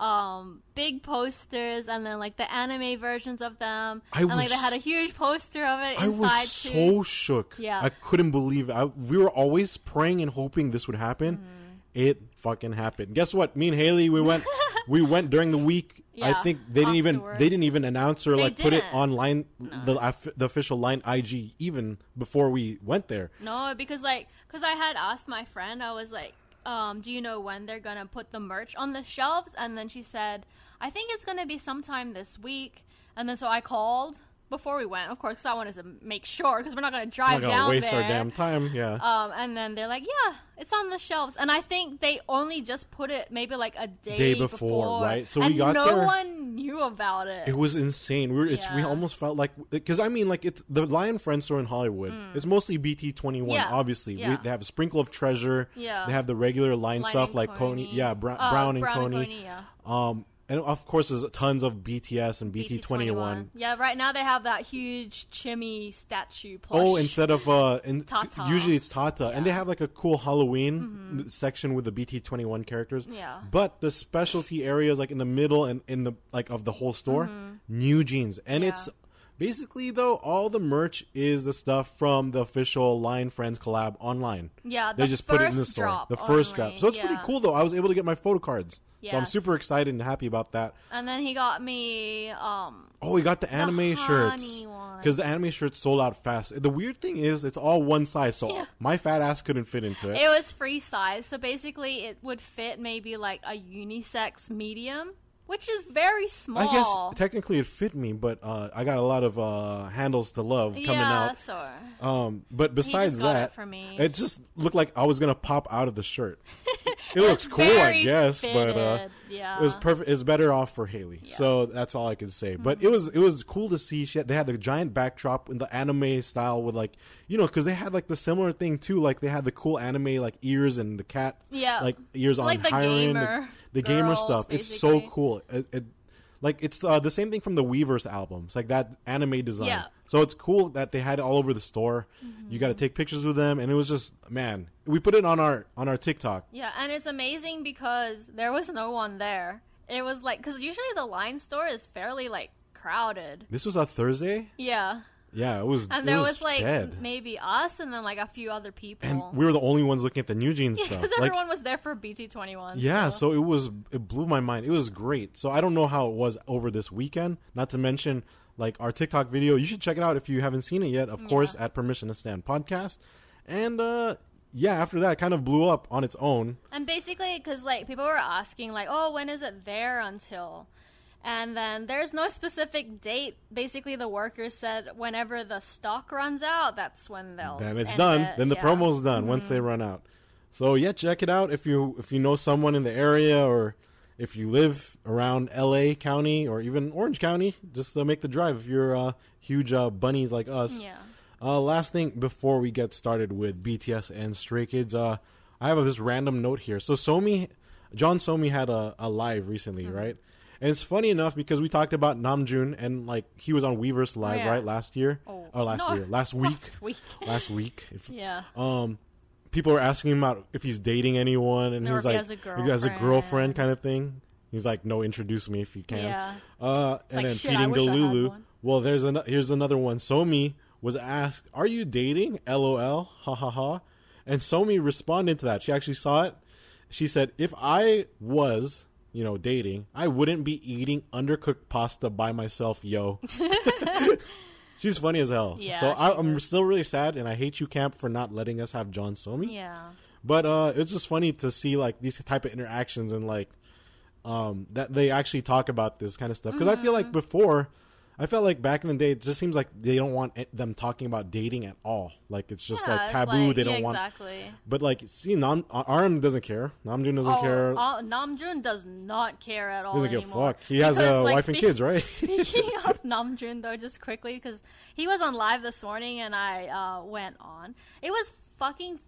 big posters, and then like the anime versions of them, and like they had a huge poster of it inside. I was so shook. Yeah, I couldn't believe it. We were always praying and hoping this would happen. It fucking happened. Guess what? Me and Haley, we went during the week. Yeah, I think they didn't even announce or like put it online, the official Line IG even before we went there. No, because I had asked my friend, I was like, do you know when they're gonna put the merch on the shelves? And then she said, I think it's gonna be sometime this week. And then so I called before we went, of course, because I wanted to make sure, because we're not gonna drive down there. We're not gonna waste our damn time. Yeah. And then they're like, yeah, it's on the shelves. And I think they only just put it maybe like a day before, right? So we got there. No one knew about it. It was insane. We almost felt like, because I mean, like, it's the Lion Friends store in Hollywood. It's mostly BT21, obviously. Yeah. They have a sprinkle of Treasure. Yeah. They have the regular line stuff like Coney. Yeah, Brown and Coney. And of course, there's tons of BTS and BT21. Yeah, right now they have that huge Chimmy statue plush. Oh, instead of Tata. Usually it's Tata, and they have like a cool Halloween section with the BT21 characters. Yeah. But the specialty areas, like in the middle and in the like of the whole store, new jeans, and it's basically though all the merch is the stuff from the official Line Friends collab online. Yeah, they just put it in the store. The first drop. So it's pretty cool though. I was able to get my photo cards. Yes. So I'm super excited and happy about that. And then he got me he got the anime shirts. Because the anime shirts sold out fast. The weird thing is it's all one size, so my fat ass couldn't fit into it. It was free size, so basically it would fit maybe like a unisex medium, which is very small. I guess technically it fit me, but I got a lot of handles to love coming out. But besides that, it just looked like I was gonna pop out of the shirt. It looks cool, I guess, fitted. But it was perfect. It's better off for Haley, so that's all I can say. But it was cool to see. They had the giant backdrop in the anime style with like because they had like the similar thing too. Like they had the cool anime like ears and the cat like ears on like the Hiren, the gamer stuff. Basically. It's so cool. It's the same thing from the Weverse albums, like that anime design. Yeah. So it's cool that they had it all over the store. You got to take pictures with them, and it was just we put it on our TikTok. Yeah, and it's amazing because there was no one there. It was like because usually the Line store is fairly like crowded. This was a Thursday. Yeah. Yeah, it was. And there was like dead. Maybe us, and then like a few other people. And we were the only ones looking at the new jeans stuff. Because everyone was there for BT21. Yeah, so it blew my mind. It was great. So I don't know how it was over this weekend. Not to mention like our TikTok video. You should check it out if you haven't seen it yet. Of course, at Permission to Stand podcast. And after that, it kind of blew up on its own. And basically, because like people were asking like, oh, when is it there until? And then there's no specific date. Basically, the workers said whenever the stock runs out, that's when they'll. Then it's done. Then the promo's done once they run out. So check it out if you know someone in the area or if you live around LA County or even Orange County, just make the drive if you're huge bunnies like us. Yeah. Last thing before we get started with BTS and Stray Kids, I have this random note here. So John Somi had a live recently, right? And it's funny enough because we talked about Namjoon and like he was on Weverse Live right last year last week. Yeah. People were asking him about if he's dating anyone, and he's like, he has a girlfriend kind of thing. He's like, no, introduce me if you can. Yeah. And like, then feeding Delulu. Well, here's another one. Somi was asked, "Are you dating?" LOL. Ha ha ha. And Somi responded to that. She actually saw it. She said, "If I was." Dating, I wouldn't be eating undercooked pasta by myself, yo. She's funny as hell. Yeah, so I'm still really sad, and I hate you, Camp, for not letting us have John Somi. Yeah. But it's just funny to see like these type of interactions and like that they actually talk about this kind of stuff. Because I feel like before, I felt like back in the day, it just seems like they don't want them talking about dating at all. Like it's just like taboo. Like, they don't want. Exactly. But like, see, RM doesn't care. Namjoon doesn't care. Namjoon does not care at all. Doesn't give a anymore. fuck. He has a wife and kids, right? Speaking of Namjoon, though, just quickly, because he was on live this morning and I went on. It was fucking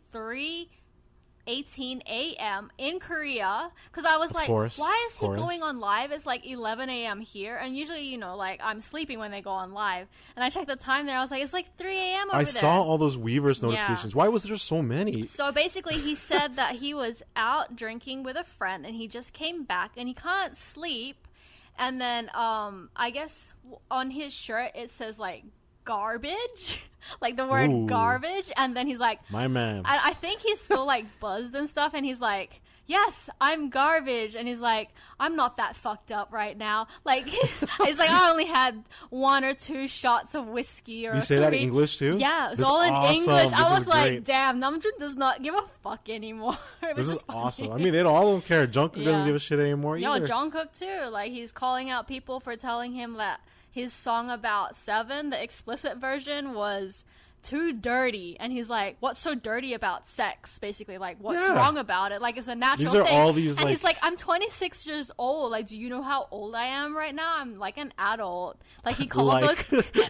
3:18 a.m. in Korea, because I was like, why is he going on live? It's like 11 a.m. here, and usually, you know, like I'm sleeping when they go on live, and I checked the time there. I was like, it's like 3 a.m. over there. I saw all those Weverse notifications. Why was there so many? So basically, he said that he was out drinking with a friend, and he just came back, and he can't sleep. And then I guess on his shirt it says like garbage, like the word garbage, and then he's like, my man. I think he's still like buzzed and stuff, and he's like, yes, I'm garbage, and he's like, I'm not that fucked up right now. Like, he's like, I only had 1 or 2 shots of whiskey or. You say that in English too? Yeah, it's all in English. I was like, damn, Namjoon does not give a fuck anymore. This is awesome. I mean, they all don't care. Jungkook doesn't give a shit anymore either. No, Jungkook too. Like, he's calling out people for telling him that his song about Seven, the explicit version, was too dirty, and he's like, what's so dirty about sex? Basically, like, what's wrong about it? Like, it's a natural thing. All these, and he's like, I'm 26 years old. Like, do you know how old I am right now? I'm like an adult. Like, he called those.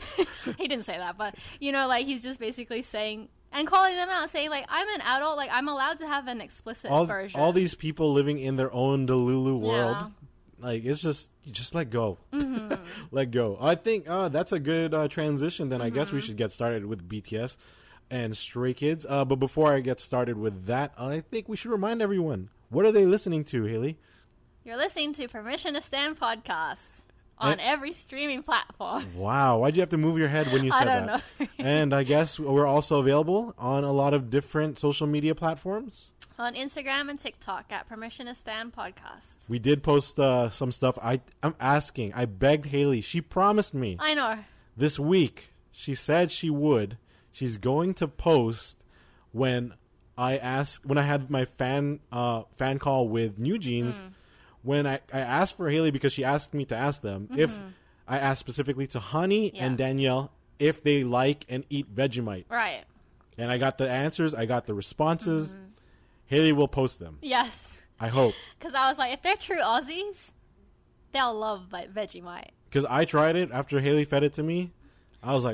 He didn't say that, but you know, like, he's just basically saying and calling them out, saying like, I'm an adult. Like, I'm allowed to have an explicit version. All these people living in their own Delulu world. Yeah. Like, it's just, you just let go. Mm-hmm. Let go. I think that's a good transition. Then I guess we should get started with BTS and Stray Kids. But before I get started with that, I think we should remind everyone, what are they listening to, Haley? You're listening to Permission to Stand podcast on every streaming platform. Wow. Why'd you have to move your head when you said that? I don't know. And I guess we're also available on a lot of different social media platforms. On Instagram and TikTok at Permission to Stand podcast. We did post some stuff. I begged Haley. She promised me. I know. This week, she said she would. She's going to post when I had my fan call with New Jeans. When I asked for Haley, because she asked me to ask them, if I asked specifically to Honey and Danielle if they like and eat Vegemite. Right. And I got the answers. I got the responses. Haley will post them. Yes. I hope. Because I was like, if they're true Aussies, they'll love Vegemite. Because I tried it after Haley fed it to me. I was like,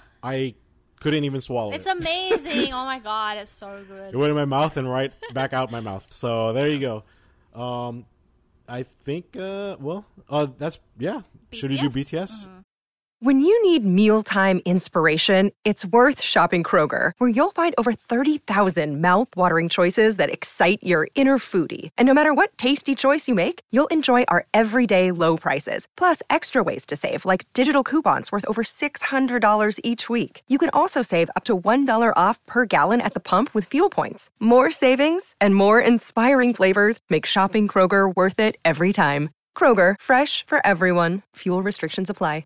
I couldn't even swallow it. It's amazing. Oh my God, it's so good. It went in my mouth and right back out my mouth. So there you go. I think, that's, yeah. BTS? Should we do BTS? When you need mealtime inspiration, it's worth shopping Kroger, where you'll find over 30,000 mouth-watering choices that excite your inner foodie. And no matter what tasty choice you make, you'll enjoy our everyday low prices, plus extra ways to save, like digital coupons worth over $600 each week. You can also save up to $1 off per gallon at the pump with fuel points. More savings and more inspiring flavors make shopping Kroger worth it every time. Kroger, fresh for everyone. Fuel restrictions apply.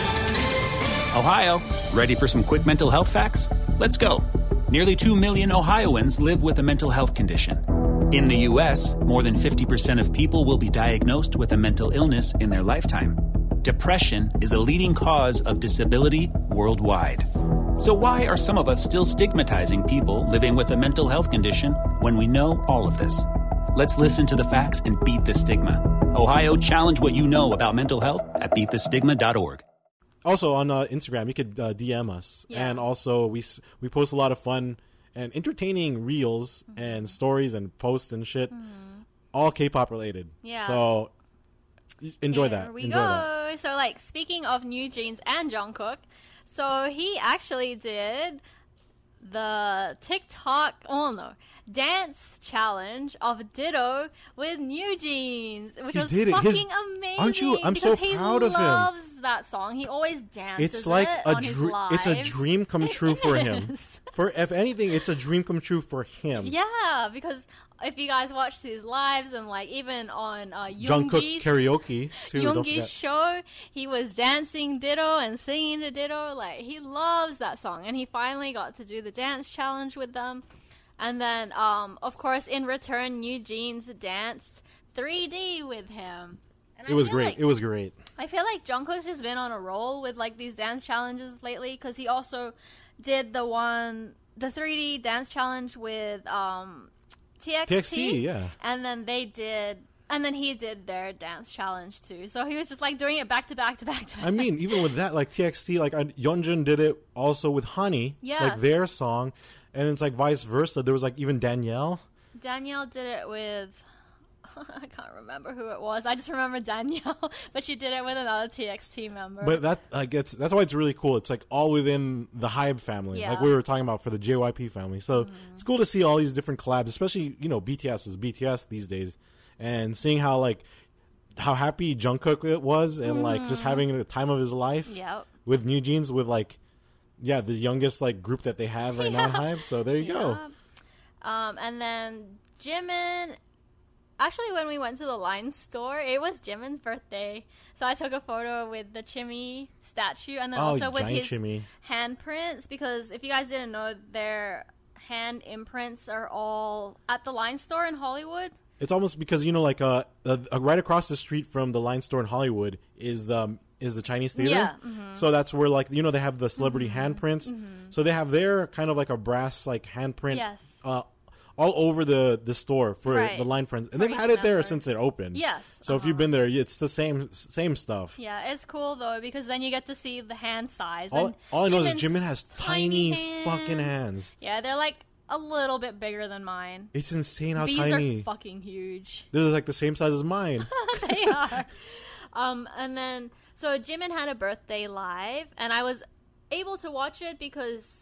Ohio, ready for some quick mental health facts? Let's go. Nearly 2 million Ohioans live with a mental health condition. In the U.S., more than 50% of people will be diagnosed with a mental illness in their lifetime. Depression is a leading cause of disability worldwide. So why are some of us still stigmatizing people living with a mental health condition when we know all of this? Let's listen to the facts and beat the stigma. Ohio, challenge what you know about mental health at beatthestigma.org. Also on Instagram, you could DM us, and also we post a lot of fun and entertaining reels and stories and posts and shit, all K-pop related. Yeah. So enjoy that. Here we go. So like, speaking of New Jeans and Jungkook, so he actually did the dance challenge of Ditto with New Jeans, which was fucking amazing. Aren't you? I'm so proud of him. He loves that song. He always dances. It's like it's a dream come true for him. If anything, it's a dream come true for him. Yeah, because if you guys watch his lives and like even on Jungkook karaoke too, Yoongi's show, he was dancing Ditto and singing to Ditto. Like, he loves that song, and he finally got to do the dance challenge with them. And then, of course, in return, New Jeans danced 3D with him. And It I was feel great. like- It was great. I feel like Jungkook's just been on a roll with like these dance challenges lately because he also did the 3D dance challenge with TXT. TXT, yeah. And then he did their dance challenge too. So he was just like doing it back to back to back to back. I mean, even with that, like TXT, like Yeonjun did it also with Honey, Yes. like their song, and it's like vice versa. There was like even Danielle. Danielle did it with I can't remember who it was. I just remember Danielle, but she did it with another TXT member. But that's why it's really cool. It's like all within the Hybe family, Yeah. like we were talking about for the JYP family. So it's cool to see all these different collabs, especially BTS is BTS these days, and seeing how happy Jungkook it was, and like just having the time of his life. Yep. With New Jeans, with the youngest like group that they have right now in Hybe. So there you go. And then Jimin. Actually, when we went to the Line store, it was Jimin's birthday. So I took a photo with the Chimmy statue and then also with giant his Chimmy. handprints. Because if you guys didn't know, their hand imprints are all at the Line store in Hollywood. It's almost because right across the street from the Line store in Hollywood is the Chinese theater. Yeah. So that's where they have the celebrity handprints. So they have their kind of like a brass like handprint. Yes. All over the store for Right. the Line friends, and For they've each had it there member. since it opened. Yes. So if you've been there, it's the same stuff. Yeah, it's cool though because then you get to see the hand size. All and I know is Jimin's Jimin has tiny hands. fucking hands. Yeah, they're like a little bit bigger than mine. It's insane how These tiny. are fucking huge. They're like the same size as mine. They are. And then so Jimin had a birthday live, and I was able to watch it because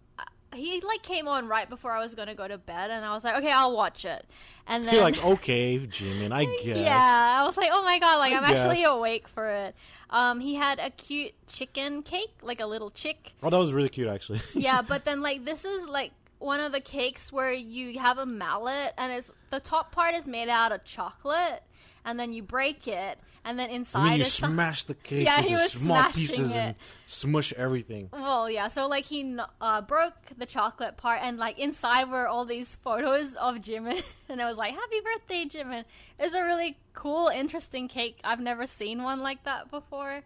he came on right before I was gonna go to bed, and I was like, okay, I'll watch it. And then You're like, okay, Jimin, I guess. yeah, I was like, oh my god, like I'm actually guess. awake for it. He had a cute chicken cake, like a little chick. Oh, that was really cute, actually. Yeah, but then this is one of the cakes where you have a mallet, and the top part is made out of chocolate, and then you break it, and then inside I mean, you is some- smash the cake Yeah, he into was small smashing pieces it. and smush everything. Well, yeah, so he broke the chocolate part, and inside were all these photos of Jimin, and it was like, happy birthday, Jimin. It's a really cool, interesting cake. I've never seen one like that before.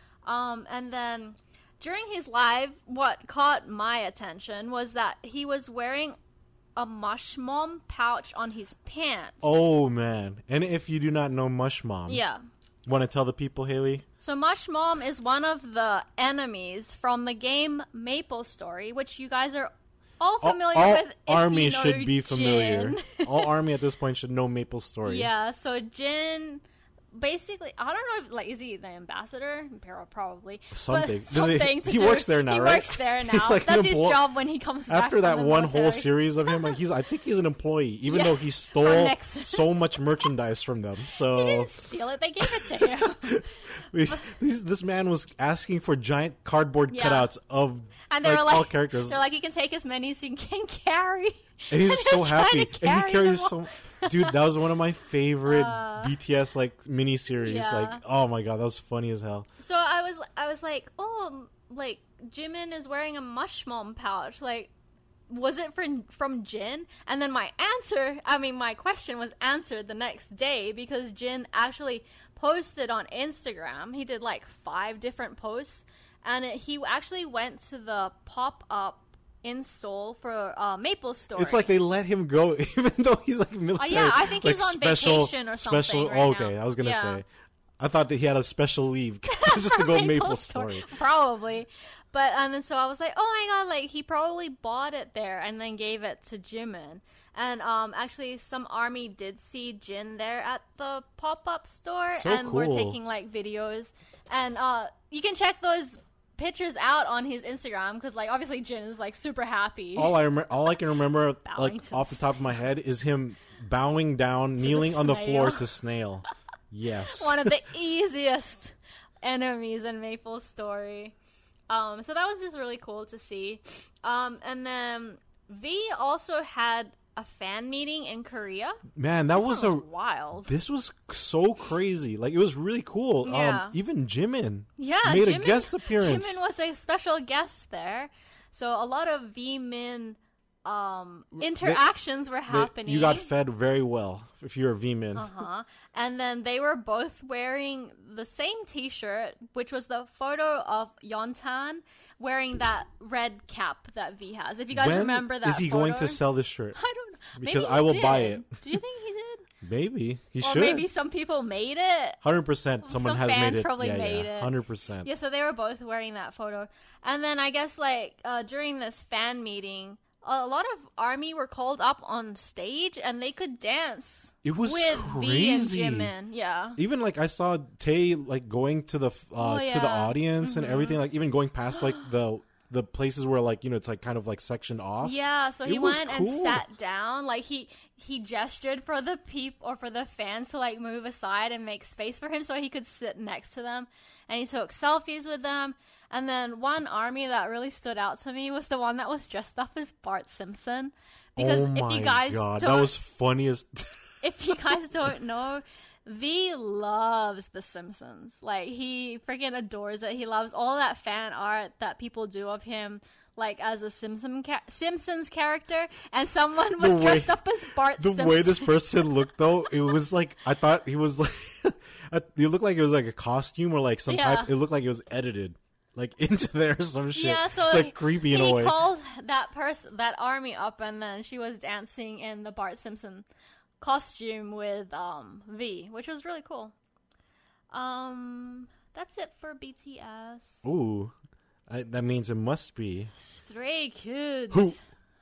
And then during his live, what caught my attention was that he was wearing a Mush Mom pouch on his pants. Oh, man. And if you do not know Mush Mom, Yeah. want to tell the people, Haley? So Mush Mom is one of the enemies from the game Maple Story, which you guys are all familiar all with. If Army you know should be familiar. Jin. All Army at this point should know Maple Story. Yeah, so Jin basically, I don't know if is he the ambassador? Probably. Something. But something to He do- works there now, he right? works there He's now. like an That's his employee. job when he comes back After from that the one military. whole series of him, I think he's an employee, even Yeah. though he From stole Nexus. so much merchandise from them. He So didn't steal it, they gave it to him. this man was asking for giant cardboard Yeah. cutouts of And they were all characters. they're like, you can take as many as you can carry. And he's he so was trying happy. to And he carry carries them so. Dude, that was one of my favorite BTS miniseries. Yeah. Oh my god, that was funny as hell. So I was like, oh, Jimin is wearing a Mush Mom pouch. Was it from Jin? And then my question was answered the next day because Jin actually posted on Instagram. He did 5 different posts, and he actually went to the pop-up in Seoul for Maple Story. It's like they let him go, even though he's military. yeah, I think he's on special, vacation or something Special. right okay, now. I was gonna Yeah. say. I thought that he had a special leave just to go Maple Story. Probably. But and then so I was like, oh my god, he probably bought it there and then gave it to Jimin. And actually some Army did see Jin there at the pop-up store So and we're cool. taking videos. And you can check those pictures out on his Instagram because obviously Jin is super happy. All I can remember, Bowing to off the top of my head, is him bowing down, kneeling on the floor snail. to Snail. Yes. One of the easiest enemies in Maple Story. So that was just really cool to see. And then V also had a fan meeting in Korea. Man, that This was one was wild. This was so crazy. It was really cool. Yeah. Even Jimin Yeah, made a Jimin- guest appearance. Jimin was a special guest there. So a lot of V-Min interactions were happening. You got fed very well if you're a V-Min. And then they were both wearing the same t-shirt, which was the photo of Yeontan wearing that red cap that V has. If you guys remember that is he photo, going to sell this shirt? I don't know. Because Maybe I will did. buy it. Do you think he did? Maybe. He Or should. maybe some people made it. 100% someone Some has fans made it. probably yeah, made yeah. it. 100%. Yeah, so they were both wearing that photo. And then I guess during this fan meeting, a lot of ARMY were called up on stage and they could dance. It was with crazy. V and Jimin. Yeah. Even I saw Tae going to the to the audience and everything, even going past the places where it's kind of sectioned off. Yeah, so he was went cool. and sat down. He gestured for the or for the fans to move aside and make space for him so he could sit next to them. And he took selfies with them. And then one ARMY that really stood out to me was the one that was dressed up as Bart Simpson. Because oh my if you guys God, don't, that was funniest. if you guys don't know, V loves The Simpsons. He freaking adores it. He loves all that fan art that people do of him, as a Simpsons character. And someone was dressed up as Bart Simpson. The way this person looked, though, it was I thought he was it looked like it was a costume or some type. It looked like it was edited. Into there or some shit. Yeah, so it's creepy in a way. He called that ARMY up, and then she was dancing in the Bart Simpson costume with V, which was really cool. That's it for BTS. Ooh, that means it must be Stray Kids. Who?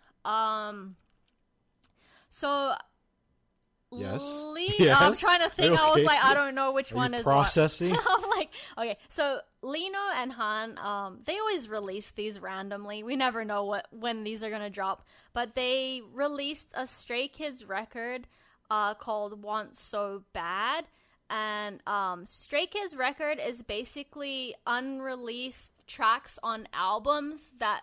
So. Yes. I'm trying to think. Okay. I was I don't know which one is processing? what. I'm okay. So Lino and Han, they always release these randomly. We never know when these are gonna drop. But they released a Stray Kids record, called "Want So Bad," and Stray Kids record is basically unreleased tracks on albums that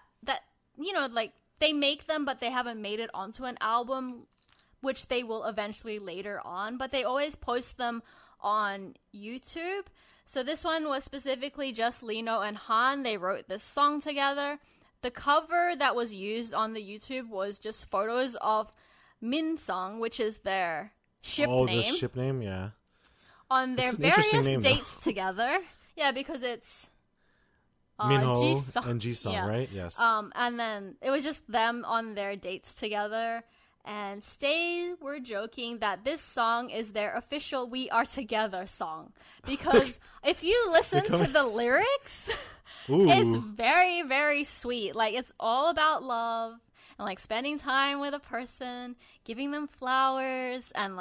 they make them, but they haven't made it onto an album, which they will eventually later on, but they always post them on YouTube. So this one was specifically just Lino and Han. They wrote this song together. The cover that was used on the YouTube was just photos of Minsung, which is their ship name. Oh, the ship name, yeah. On their various dates together. Yeah, because it's Minho Jisung. and Jisung, right? Yes. And then it was just them on their dates together. And Stay were joking that this song is their official "We Are Together" song. Because if you listen to the lyrics, it's very, very sweet. It's all about love and spending time with a person, giving them flowers, and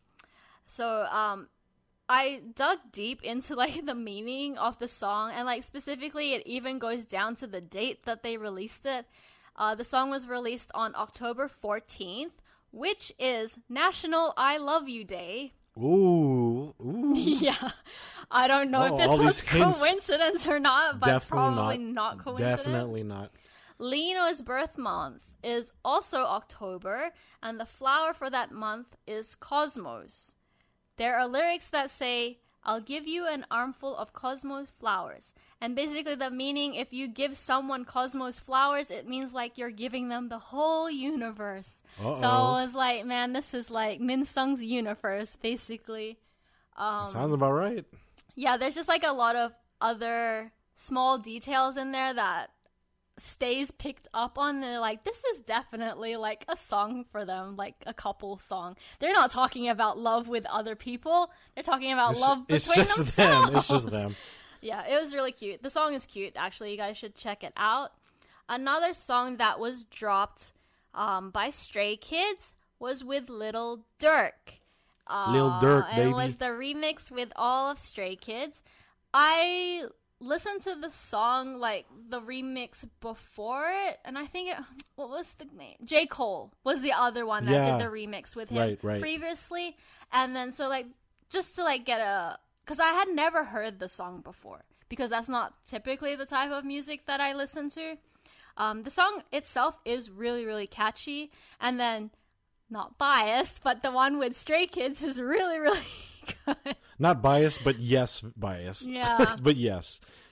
so I dug deep into the meaning of the song, and specifically it even goes down to the date that they released it. The song was released on October 14th, which is National I Love You Day. Ooh. Yeah. I don't know if this was coincidence or not, but Definitely probably not coincidence. Definitely not. Lino's birth month is also October, and the flower for that month is Cosmos. There are lyrics that say, "I'll give you an armful of cosmos flowers." And basically the meaning, if you give someone cosmos flowers, it means you're giving them the whole universe. Uh-oh. So I was man, this is Minsung's universe, basically. Sounds about right. Yeah, there's just a lot of other small details in there that Stays picked up on. They're this is definitely a song for them, a couple song. They're not talking about love with other people. They're talking about love between themselves. Them. It's just them. Yeah, it was really cute. The song is cute, actually. You guys should check it out. Another song that was dropped by Stray Kids was with Lil Durk. Lil Durk, baby. And it was the remix with all of Stray Kids. I listened to the song, the remix before it, and I think what was the name? J. Cole was the other one that did the remix with him previously. And then, so, just to, get because I had never heard the song before, because that's not typically the type of music that I listen to. The song itself is really, really catchy, and then, not biased, but the one with Stray Kids is really, really good. Not biased, but yes, biased. Yeah. But yes.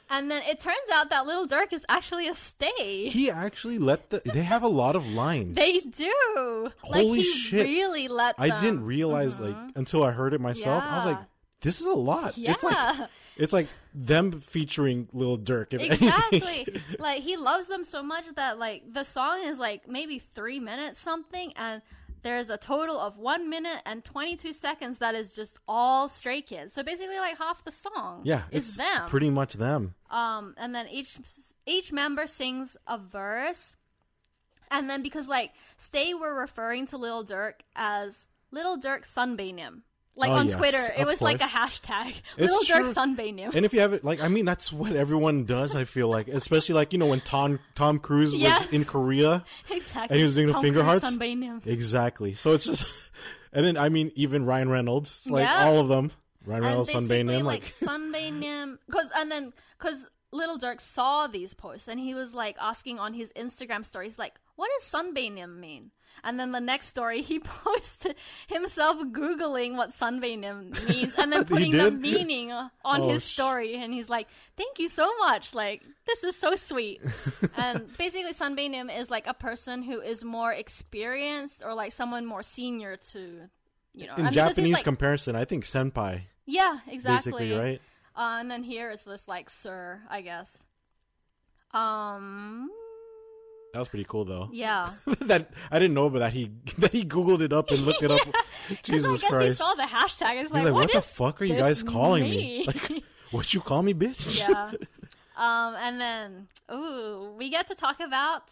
And then it turns out that Lil Durk is actually a stay. He actually they have a lot of lines. They do. Holy he shit. really let them. I didn't realize until I heard it myself. I was like, this is a lot. Yeah. It's like them featuring Lil Durk. If Exactly. anything. Like, he loves them so much that, like, the song is, like, maybe 3 minutes something, and there's a total of 1 minute and 22 seconds that is just all Stray Kids. So basically, like, half the song is it's them. pretty much them. And then each member sings a verse. And then because, like, Stay were referring to Lil Durk as Lil Durk Sunbaenim. Like, on Twitter, it was like a hashtag. Lil Durk Sunbaenim. And if you have it, like, I mean, that's what everyone does, I feel like. Especially, like, you know, when Tom Cruise was in Korea. Exactly. And he was doing the finger hearts. Sunbaenim. Exactly. So it's just... And then, I mean, even Ryan Reynolds. Like, all of them. Ryan Reynolds, Sunbaenim. Like, Sunbaenim... Because Lil Durk saw these posts, and he was, like, asking on his Instagram stories, like, what does Sunbaenim mean? And then the next story, he posted himself Googling what Sunbaenim means and then putting the meaning on his story. And he's like, thank you so much. Like, this is so sweet. And basically, Sunbaenim is like a person who is more experienced or like someone more senior to, you know. In Japanese comparison, I think senpai. Yeah, exactly. Basically, right? And then here it's just like sir, I guess. That was pretty cool, though. Yeah. That I didn't know about that. He Googled it up and looked it up. Jesus I guess Christ! He saw the hashtag. He's like, what the fuck are you guys calling me? Like, what you call me, bitch? Yeah. And then, we get to talk about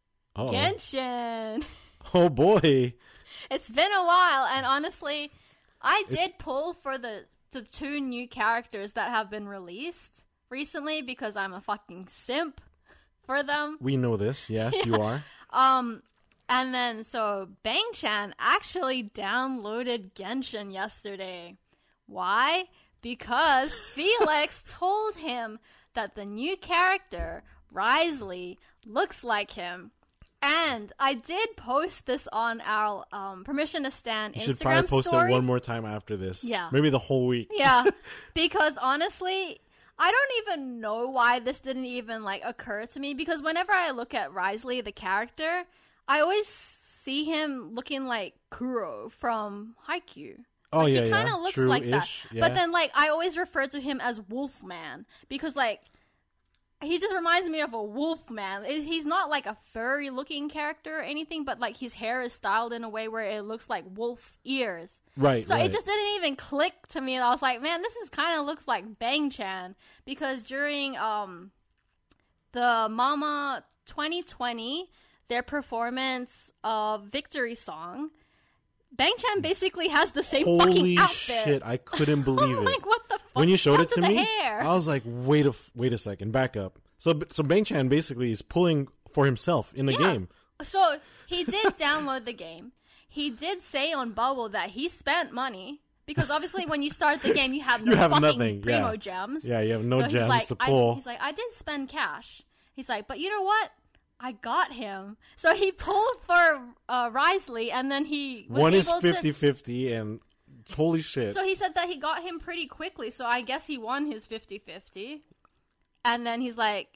Genshin. Oh boy! It's been a while, and honestly, I did pull for the 2 new characters that have been released recently because I'm a fucking simp for them. We know this. Yes, you are. And then so Bang-chan actually downloaded Genshin yesterday. Why? Because Felix told him that the new character, Risley, looks like him. And I did post this on our Permission to Stan Instagram story. You should probably post it one more time after this. Yeah. Maybe the whole week. Yeah. Because honestly, I don't even know why this didn't even like occur to me, because whenever I look at Risley, the character, I always see him looking like Kuro from Haikyuu. Oh, like, yeah, he kind of looks like that. Yeah. But then, like, I always refer to him as Wolfman because, like, he just reminds me of a wolf man. He's not like a furry looking character or anything, but like his hair is styled in a way where it looks like wolf's ears. Right. So it just didn't even click to me. And I was like, man, this is kind of looks like Bang-chan, because during the Mama 2020, their performance of Victory Song, Bang-chan basically has the same fucking outfit. Holy shit, I couldn't believe it. Like, what the fuck? When you showed it to me, hair? I was like, wait a second, back up. So Bang-chan basically is pulling for himself in the game. So he did download the game. He did say on Bubble that he spent money, because obviously when you start the game, you have nothing. Primo gems. Yeah, you have no gems like, to pull. He's like, I did spend cash. He's like, but you know what? I got him. So he pulled for Risley, and then he was One is able 50-50, and holy shit. So he said that he got him pretty quickly, so I guess he won his 50-50. And then he's like,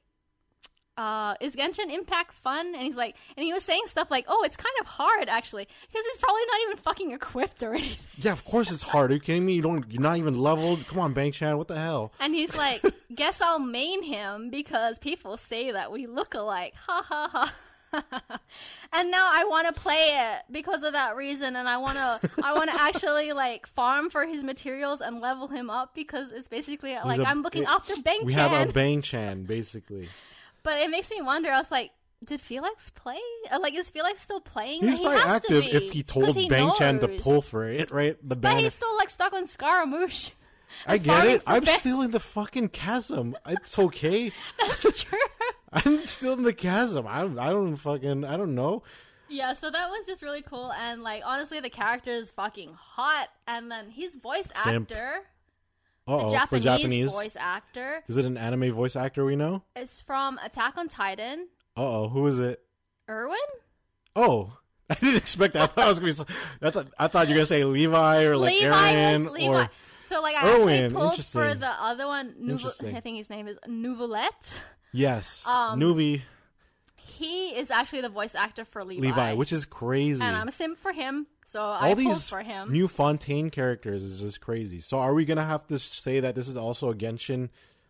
is Genshin Impact fun? And he's like, and he was saying stuff like, oh, it's kind of hard, actually, because he's probably not even fucking equipped or anything. Yeah, of course it's hard. Are you kidding me? You're not even leveled? Come on, Bang-chan, what the hell? And he's like, guess I'll main him because people say that we look alike. Ha ha ha. And now I want to play it because of that reason, and I want to actually like farm for his materials and level him up, because it's basically like I'm looking after Bang-chan. We have a Bang-chan, basically. But it makes me wonder. I was like, did Felix play? Like, is Felix still playing? He's probably active if he told Bang-chan to pull for it, right? The but he's still like stuck on Scaramouche. I get it. I'm still in the fucking chasm. It's okay. That's true. I'm still in the chasm. I don't know. Yeah, so that was just really cool. And like, honestly, the character is fucking hot. And then his voice actor, the Japanese voice actor. Is it an anime voice actor we know? It's from Attack on Titan. Who is it? Erwin? Oh, I didn't expect that. I thought you were gonna say Levi or like Levi Aaron was Levi. or. So like I Erwin, actually pulled interesting. for the other one. Interesting. I think his name is Nouvelette. Yes. Um, Nuvi He is actually the voice actor for Levi, which is crazy. and I'm a simp for him, so I All pulled these for him. new Fontaine characters is just crazy. So are we gonna have to say that this is also a Genshin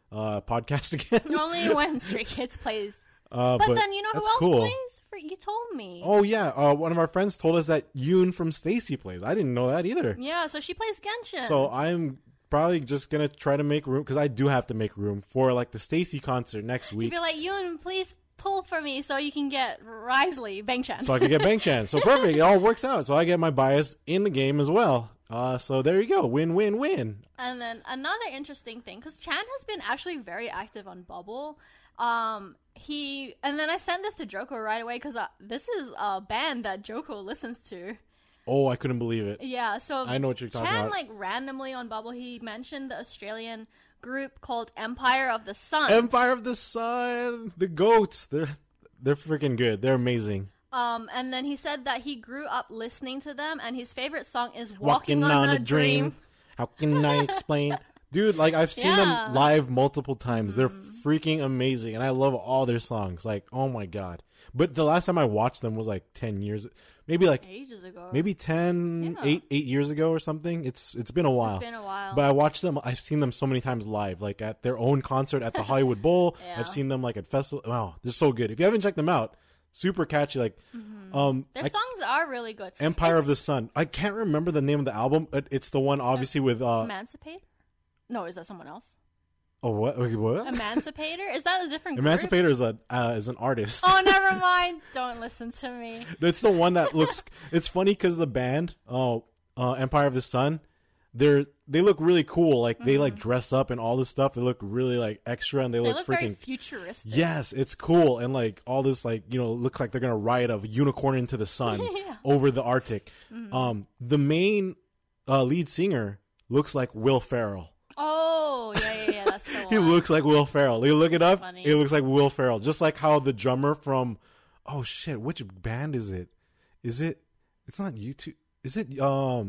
podcast again? Only when Stray Kids plays. But then you know who that's else cool. plays? You told me. Oh yeah, one of our friends told us that Yoon from Stacy plays. I didn't know that either. Yeah, so she plays Genshin. So I'm probably just gonna try to make room because I do have to make room for like the Stacy concert next You'd week, be like, Yoon, please pull for me so you can get Risley Bangchan. so I can get Bang Chan. So perfect, it all works out. So I get my bias in the game as well. So there you go, win, win, win. And then another interesting thing, because Chan has been actually very active on Bubble. And then I sent this to Joko right away because this is a band that Joko listens to. Oh, I couldn't believe it. Yeah, so I know what you're talking Chan, about. like randomly on Bubble, he mentioned the Australian group called Empire of the Sun. Empire of the Sun, the goats. They're freaking good. They're amazing. And then he said that he grew up listening to them, and his favorite song is "Walking on a Dream." How can I explain? Dude, like I've seen Yeah. them live multiple times. They're freaking amazing, and I love all their songs. Like, oh my god! But the last time I watched them was like 10 years, maybe like Ages ago. maybe 10, Yeah. 8 years ago or something. It's been a while. It's been a while. But I watched them. I've seen them so many times live, like at their own concert at the Hollywood Bowl. Yeah. I've seen them like at festival. Wow, they're so good. If you haven't checked them out, super catchy. Like, Their songs are really good. Empire of the Sun. I can't remember the name of the album. But it's the one obviously with Emancipate? No, is that someone else? oh what what Emancipator? Is that a different group? Emancipator is an artist. Oh, never mind. Don't listen to me. It's the one that looks. It's funny because the band, Empire of the Sun, they look really cool. Like they like dress up and all this stuff. They look really like extra, and they They look look freaking. very futuristic. Yes, it's cool, and like all this, like looks like they're gonna ride a unicorn into the sun Yeah. over the Arctic. The main lead singer looks like Will Ferrell. Oh, yeah, that's the one. He looks like Will Ferrell. You look it up. Funny. It looks like Will Ferrell, just like how the drummer from, oh shit, which band is it? Is it? It's not U2. Is it? Oh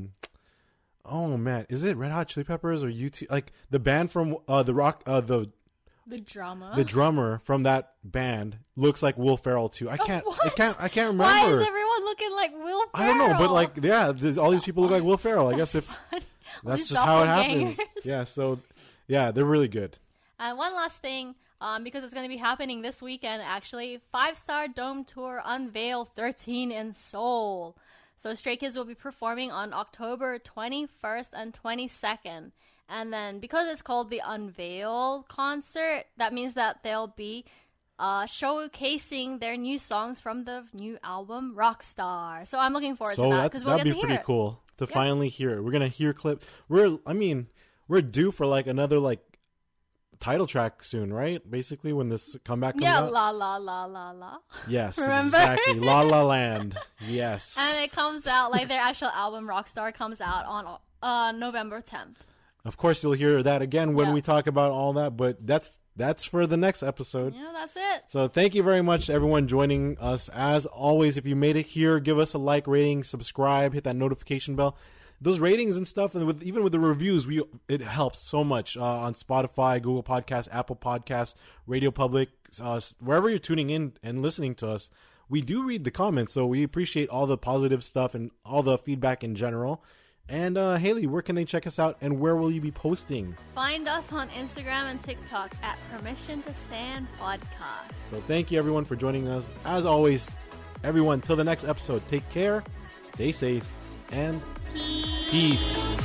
man, is it Red Hot Chili Peppers or U2? Like the band from the rock The drama. the drummer from that band looks like Will Ferrell too. I can't remember. Why is everyone looking like Will Ferrell? I don't know, but like yeah, all these people look like Will Ferrell. I guess if that's these just how it happens. doppelgangers. Yeah, so yeah, they're really good. And one last thing, because it's going to be happening this weekend, actually, 5-Star Dome Tour Unveil 13 in Seoul. So Stray Kids will be performing on October 21st and 22nd. And then because it's called the Unveil concert, that means that they'll be showcasing their new songs from the new album Rockstar. So I'm looking forward to that because we'll that'd get be to pretty hear it. cool to finally hear it. We're gonna hear clips. We're due for like another like title track soon, right? Basically, when this comeback comes Yeah, out. la la la la la. Yes, Remember? exactly. La La Land. Yes. And it comes out, like their actual album Rockstar comes out on November 10th. Of course, you'll hear that again when Yeah. we talk about all that, but that's for the next episode. Yeah, that's it. So thank you very much to everyone joining us. As always, if you made it here, give us a like, rating, subscribe, hit that notification bell. Those ratings and stuff, and even with the reviews, it helps so much on Spotify, Google Podcasts, Apple Podcasts, Radio Public, wherever you're tuning in and listening to us. We do read the comments, so we appreciate all the positive stuff and all the feedback in general. And Haley, where can they check us out, and where will you be posting? Find us on Instagram and TikTok at Permission to Stand Podcast. So thank you everyone for joining us. As always, everyone, till the next episode, take care, stay safe, and peace.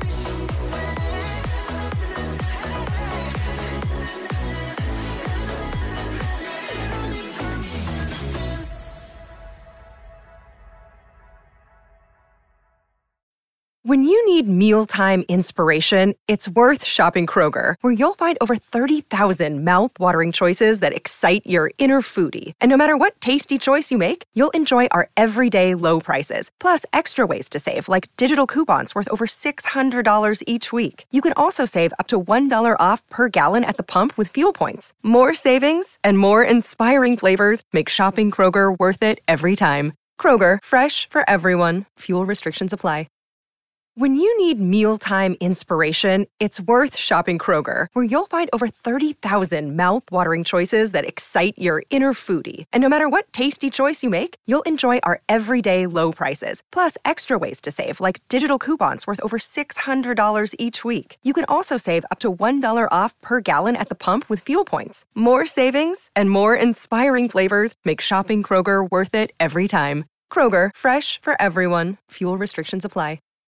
When you need mealtime inspiration, it's worth shopping Kroger, where you'll find over 30,000 mouthwatering choices that excite your inner foodie. And no matter what tasty choice you make, you'll enjoy our everyday low prices, plus extra ways to save, like digital coupons worth over $600 each week. You can also save up to $1 off per gallon at the pump with fuel points. More savings and more inspiring flavors make shopping Kroger worth it every time. Kroger, fresh for everyone. Fuel restrictions apply. When you need mealtime inspiration, it's worth shopping Kroger, where you'll find over 30,000 mouth-watering choices that excite your inner foodie. And no matter what tasty choice you make, you'll enjoy our everyday low prices, plus extra ways to save, like digital coupons worth over $600 each week. You can also save up to $1 off per gallon at the pump with fuel points. More savings and more inspiring flavors make shopping Kroger worth it every time. Kroger, fresh for everyone. Fuel restrictions apply.